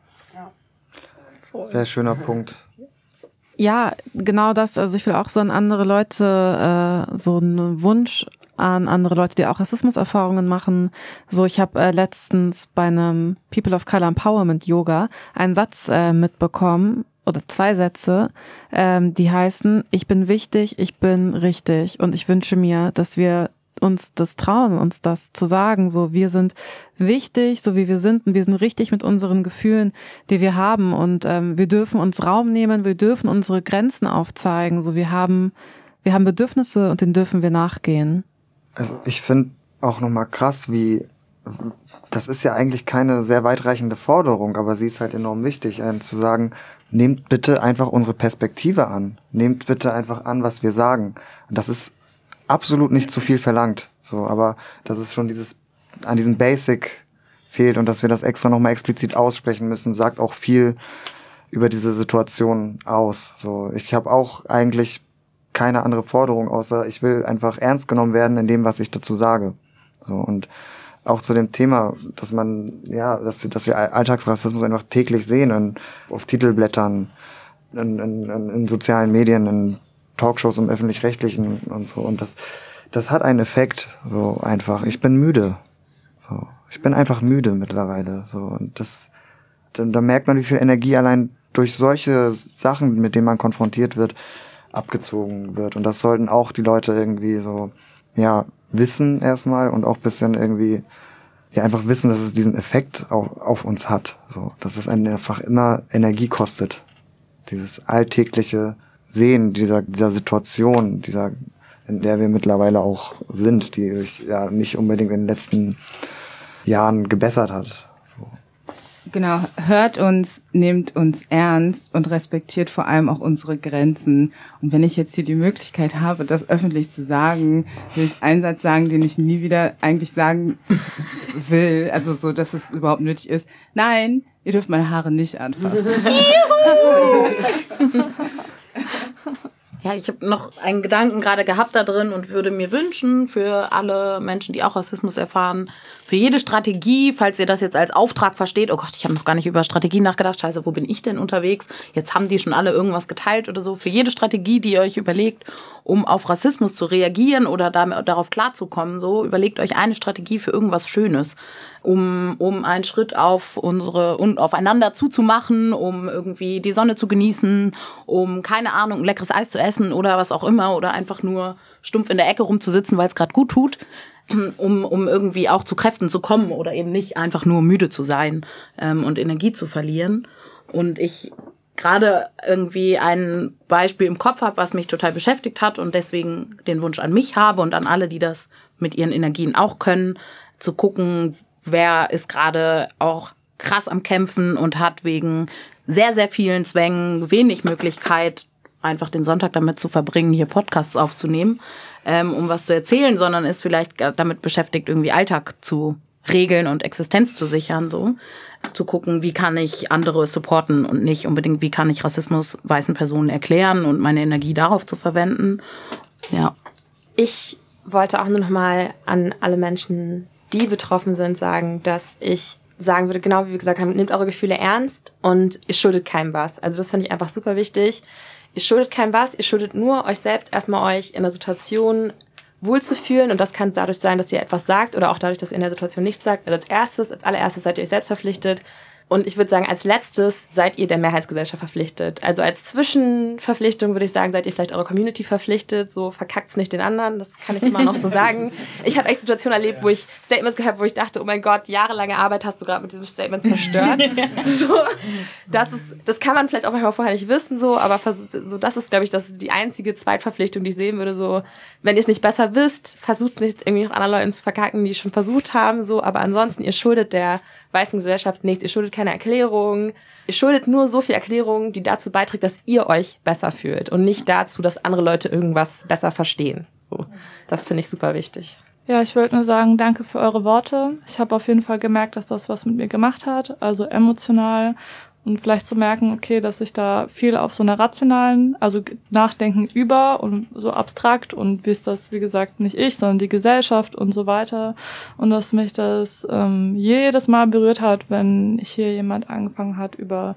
D: Sehr schöner Punkt.
B: Ja, genau das. Also ich will auch so an andere Leute, äh, so einen Wunsch an andere Leute, die auch Rassismuserfahrungen machen. So, ich habe äh, letztens bei einem People of Color Empowerment Yoga einen Satz äh, mitbekommen, oder zwei Sätze, ähm, die heißen, ich bin wichtig, ich bin richtig und ich wünsche mir, dass wir uns das trauen, uns das zu sagen, so wir sind wichtig, so wie wir sind und wir sind richtig mit unseren Gefühlen, die wir haben und ähm, wir dürfen uns Raum nehmen, wir dürfen unsere Grenzen aufzeigen, so wir haben wir haben Bedürfnisse und denen dürfen wir nachgehen.
D: Also ich finde auch nochmal krass, wie das ist ja eigentlich keine sehr weitreichende Forderung, aber sie ist halt enorm wichtig, einem zu sagen, nehmt bitte einfach unsere Perspektive an, nehmt bitte einfach an, was wir sagen. Und das ist absolut nicht zu viel verlangt, so, aber dass es schon dieses, an diesem Basic fehlt und dass wir das extra nochmal explizit aussprechen müssen, sagt auch viel über diese Situation aus, so. Ich habe auch eigentlich keine andere Forderung, außer ich will einfach ernst genommen werden in dem, was ich dazu sage, so. Und auch zu dem Thema, dass man, ja, dass wir, dass wir Alltagsrassismus einfach täglich sehen und auf Titelblättern, in, in, in sozialen Medien, in Talkshows im Öffentlich-Rechtlichen und so. Und das, das hat einen Effekt, so einfach. Ich bin müde. So. Ich bin einfach müde mittlerweile, so. Und das, da, da merkt man, wie viel Energie allein durch solche Sachen, mit denen man konfrontiert wird, abgezogen wird. Und das sollten auch die Leute irgendwie so, ja, wissen erstmal und auch bisschen irgendwie, ja, einfach wissen, dass es diesen Effekt auf, auf uns hat, so. Dass es einen einfach immer Energie kostet. Dieses alltägliche Sehen dieser, dieser Situation, dieser, in der wir mittlerweile auch sind, die sich ja nicht unbedingt in den letzten Jahren gebessert hat. So.
G: Genau, hört uns, nehmt uns ernst und respektiert vor allem auch unsere Grenzen. Und wenn ich jetzt hier die Möglichkeit habe, das öffentlich zu sagen, will ich einen Satz sagen, den ich nie wieder eigentlich sagen will, also so, dass es überhaupt nötig ist. Nein, ihr dürft meine Haare nicht anfassen.
A: Ja, ich habe noch einen Gedanken gerade gehabt da drin und würde mir wünschen für alle Menschen, die auch Rassismus erfahren, für jede Strategie, falls ihr das jetzt als Auftrag versteht, oh Gott, ich habe noch gar nicht über Strategien nachgedacht, scheiße, wo bin ich denn unterwegs? Jetzt haben die schon alle irgendwas geteilt oder so. Für jede Strategie, die ihr euch überlegt, um auf Rassismus zu reagieren oder damit, darauf klarzukommen, so, überlegt euch eine Strategie für irgendwas Schönes, um um einen Schritt auf unsere und aufeinander zuzumachen, um irgendwie die Sonne zu genießen, um, keine Ahnung, ein leckeres Eis zu essen oder was auch immer oder einfach nur stumpf in der Ecke rumzusitzen, weil es gerade gut tut, um um irgendwie auch zu Kräften zu kommen oder eben nicht einfach nur müde zu sein ähm, und Energie zu verlieren. Und ich gerade irgendwie ein Beispiel im Kopf habe, was mich total beschäftigt hat und deswegen den Wunsch an mich habe und an alle, die das mit ihren Energien auch können, zu gucken, wer ist gerade auch krass am Kämpfen und hat wegen sehr, sehr vielen Zwängen wenig Möglichkeit, einfach den Sonntag damit zu verbringen, hier Podcasts aufzunehmen, ähm, um was zu erzählen, sondern ist vielleicht damit beschäftigt, irgendwie Alltag zu regeln und Existenz zu sichern, so. Zu gucken, wie kann ich andere supporten und nicht unbedingt, wie kann ich Rassismus weißen Personen erklären und meine Energie darauf zu verwenden. Ja.
F: Ich wollte auch nur noch mal an alle Menschen, die betroffen sind, sagen, dass ich sagen würde, genau wie wir gesagt haben, nehmt eure Gefühle ernst und ihr schuldet keinem was. Also das finde ich einfach super wichtig. Ihr schuldet keinem was, ihr schuldet nur euch selbst erstmal euch in der Situation wohlzufühlen und das kann dadurch sein, dass ihr etwas sagt oder auch dadurch, dass ihr in der Situation nichts sagt. Also als erstes, als allererstes seid ihr euch selbst verpflichtet und ich würde sagen, als letztes seid ihr der Mehrheitsgesellschaft verpflichtet. Also als Zwischenverpflichtung würde ich sagen, seid ihr vielleicht eurer Community verpflichtet, so verkackt's nicht den anderen, das kann ich immer noch so sagen. Ich habe echt Situationen erlebt, wo ich Statements gehört habe, wo ich dachte, oh mein Gott, jahrelange Arbeit hast du gerade mit diesem Statement zerstört. so, das ist, das kann man vielleicht auch manchmal vorher nicht wissen, so, aber so, das ist, glaube ich, das ist die einzige Zweitverpflichtung, die ich sehen würde, so, wenn ihr es nicht besser wisst, versucht nicht irgendwie noch anderen Leuten zu verkacken, die schon versucht haben, so, aber ansonsten, ihr schuldet der weißen Gesellschaft nichts, ihr schuldet keine Erklärung, ihr schuldet nur so viel Erklärung, die dazu beiträgt, dass ihr euch besser fühlt und nicht dazu, dass andere Leute irgendwas besser verstehen. So, das finde ich super wichtig.
E: Ja, ich wollte nur sagen, danke für eure Worte. Ich habe auf jeden Fall gemerkt, dass das was mit mir gemacht hat, also emotional. Und vielleicht zu merken, okay, dass ich da viel auf so einer rationalen, also Nachdenken über und so abstrakt und wie ist das, wie gesagt, nicht ich, sondern die Gesellschaft und so weiter. Und dass mich das ähm, jedes Mal berührt hat, wenn hier jemand angefangen hat, über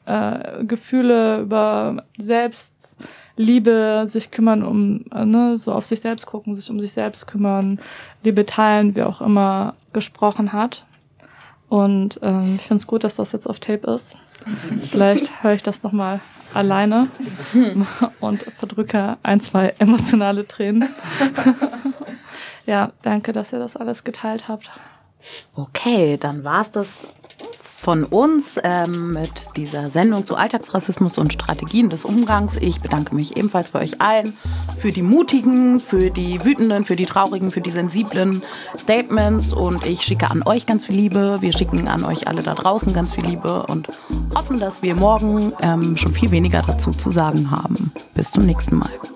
E: äh, Gefühle, über Selbstliebe sich kümmern, um, äh, ne, so auf sich selbst gucken, sich um sich selbst kümmern, Liebe teilen, wie auch immer, gesprochen hat. Und ähm, ich finde es gut, dass das jetzt auf Tape ist. Vielleicht höre ich das nochmal alleine und verdrücke ein, zwei emotionale Tränen. Ja, danke, dass ihr das alles geteilt habt.
A: Okay, dann war's das von uns ähm, mit dieser Sendung zu Alltagsrassismus und Strategien des Umgangs. Ich bedanke mich ebenfalls bei euch allen für die mutigen, für die wütenden, für die traurigen, für die sensiblen Statements und ich schicke an euch ganz viel Liebe. Wir schicken an euch alle da draußen ganz viel Liebe und hoffen, dass wir morgen ähm, schon viel weniger dazu zu sagen haben. Bis zum nächsten Mal.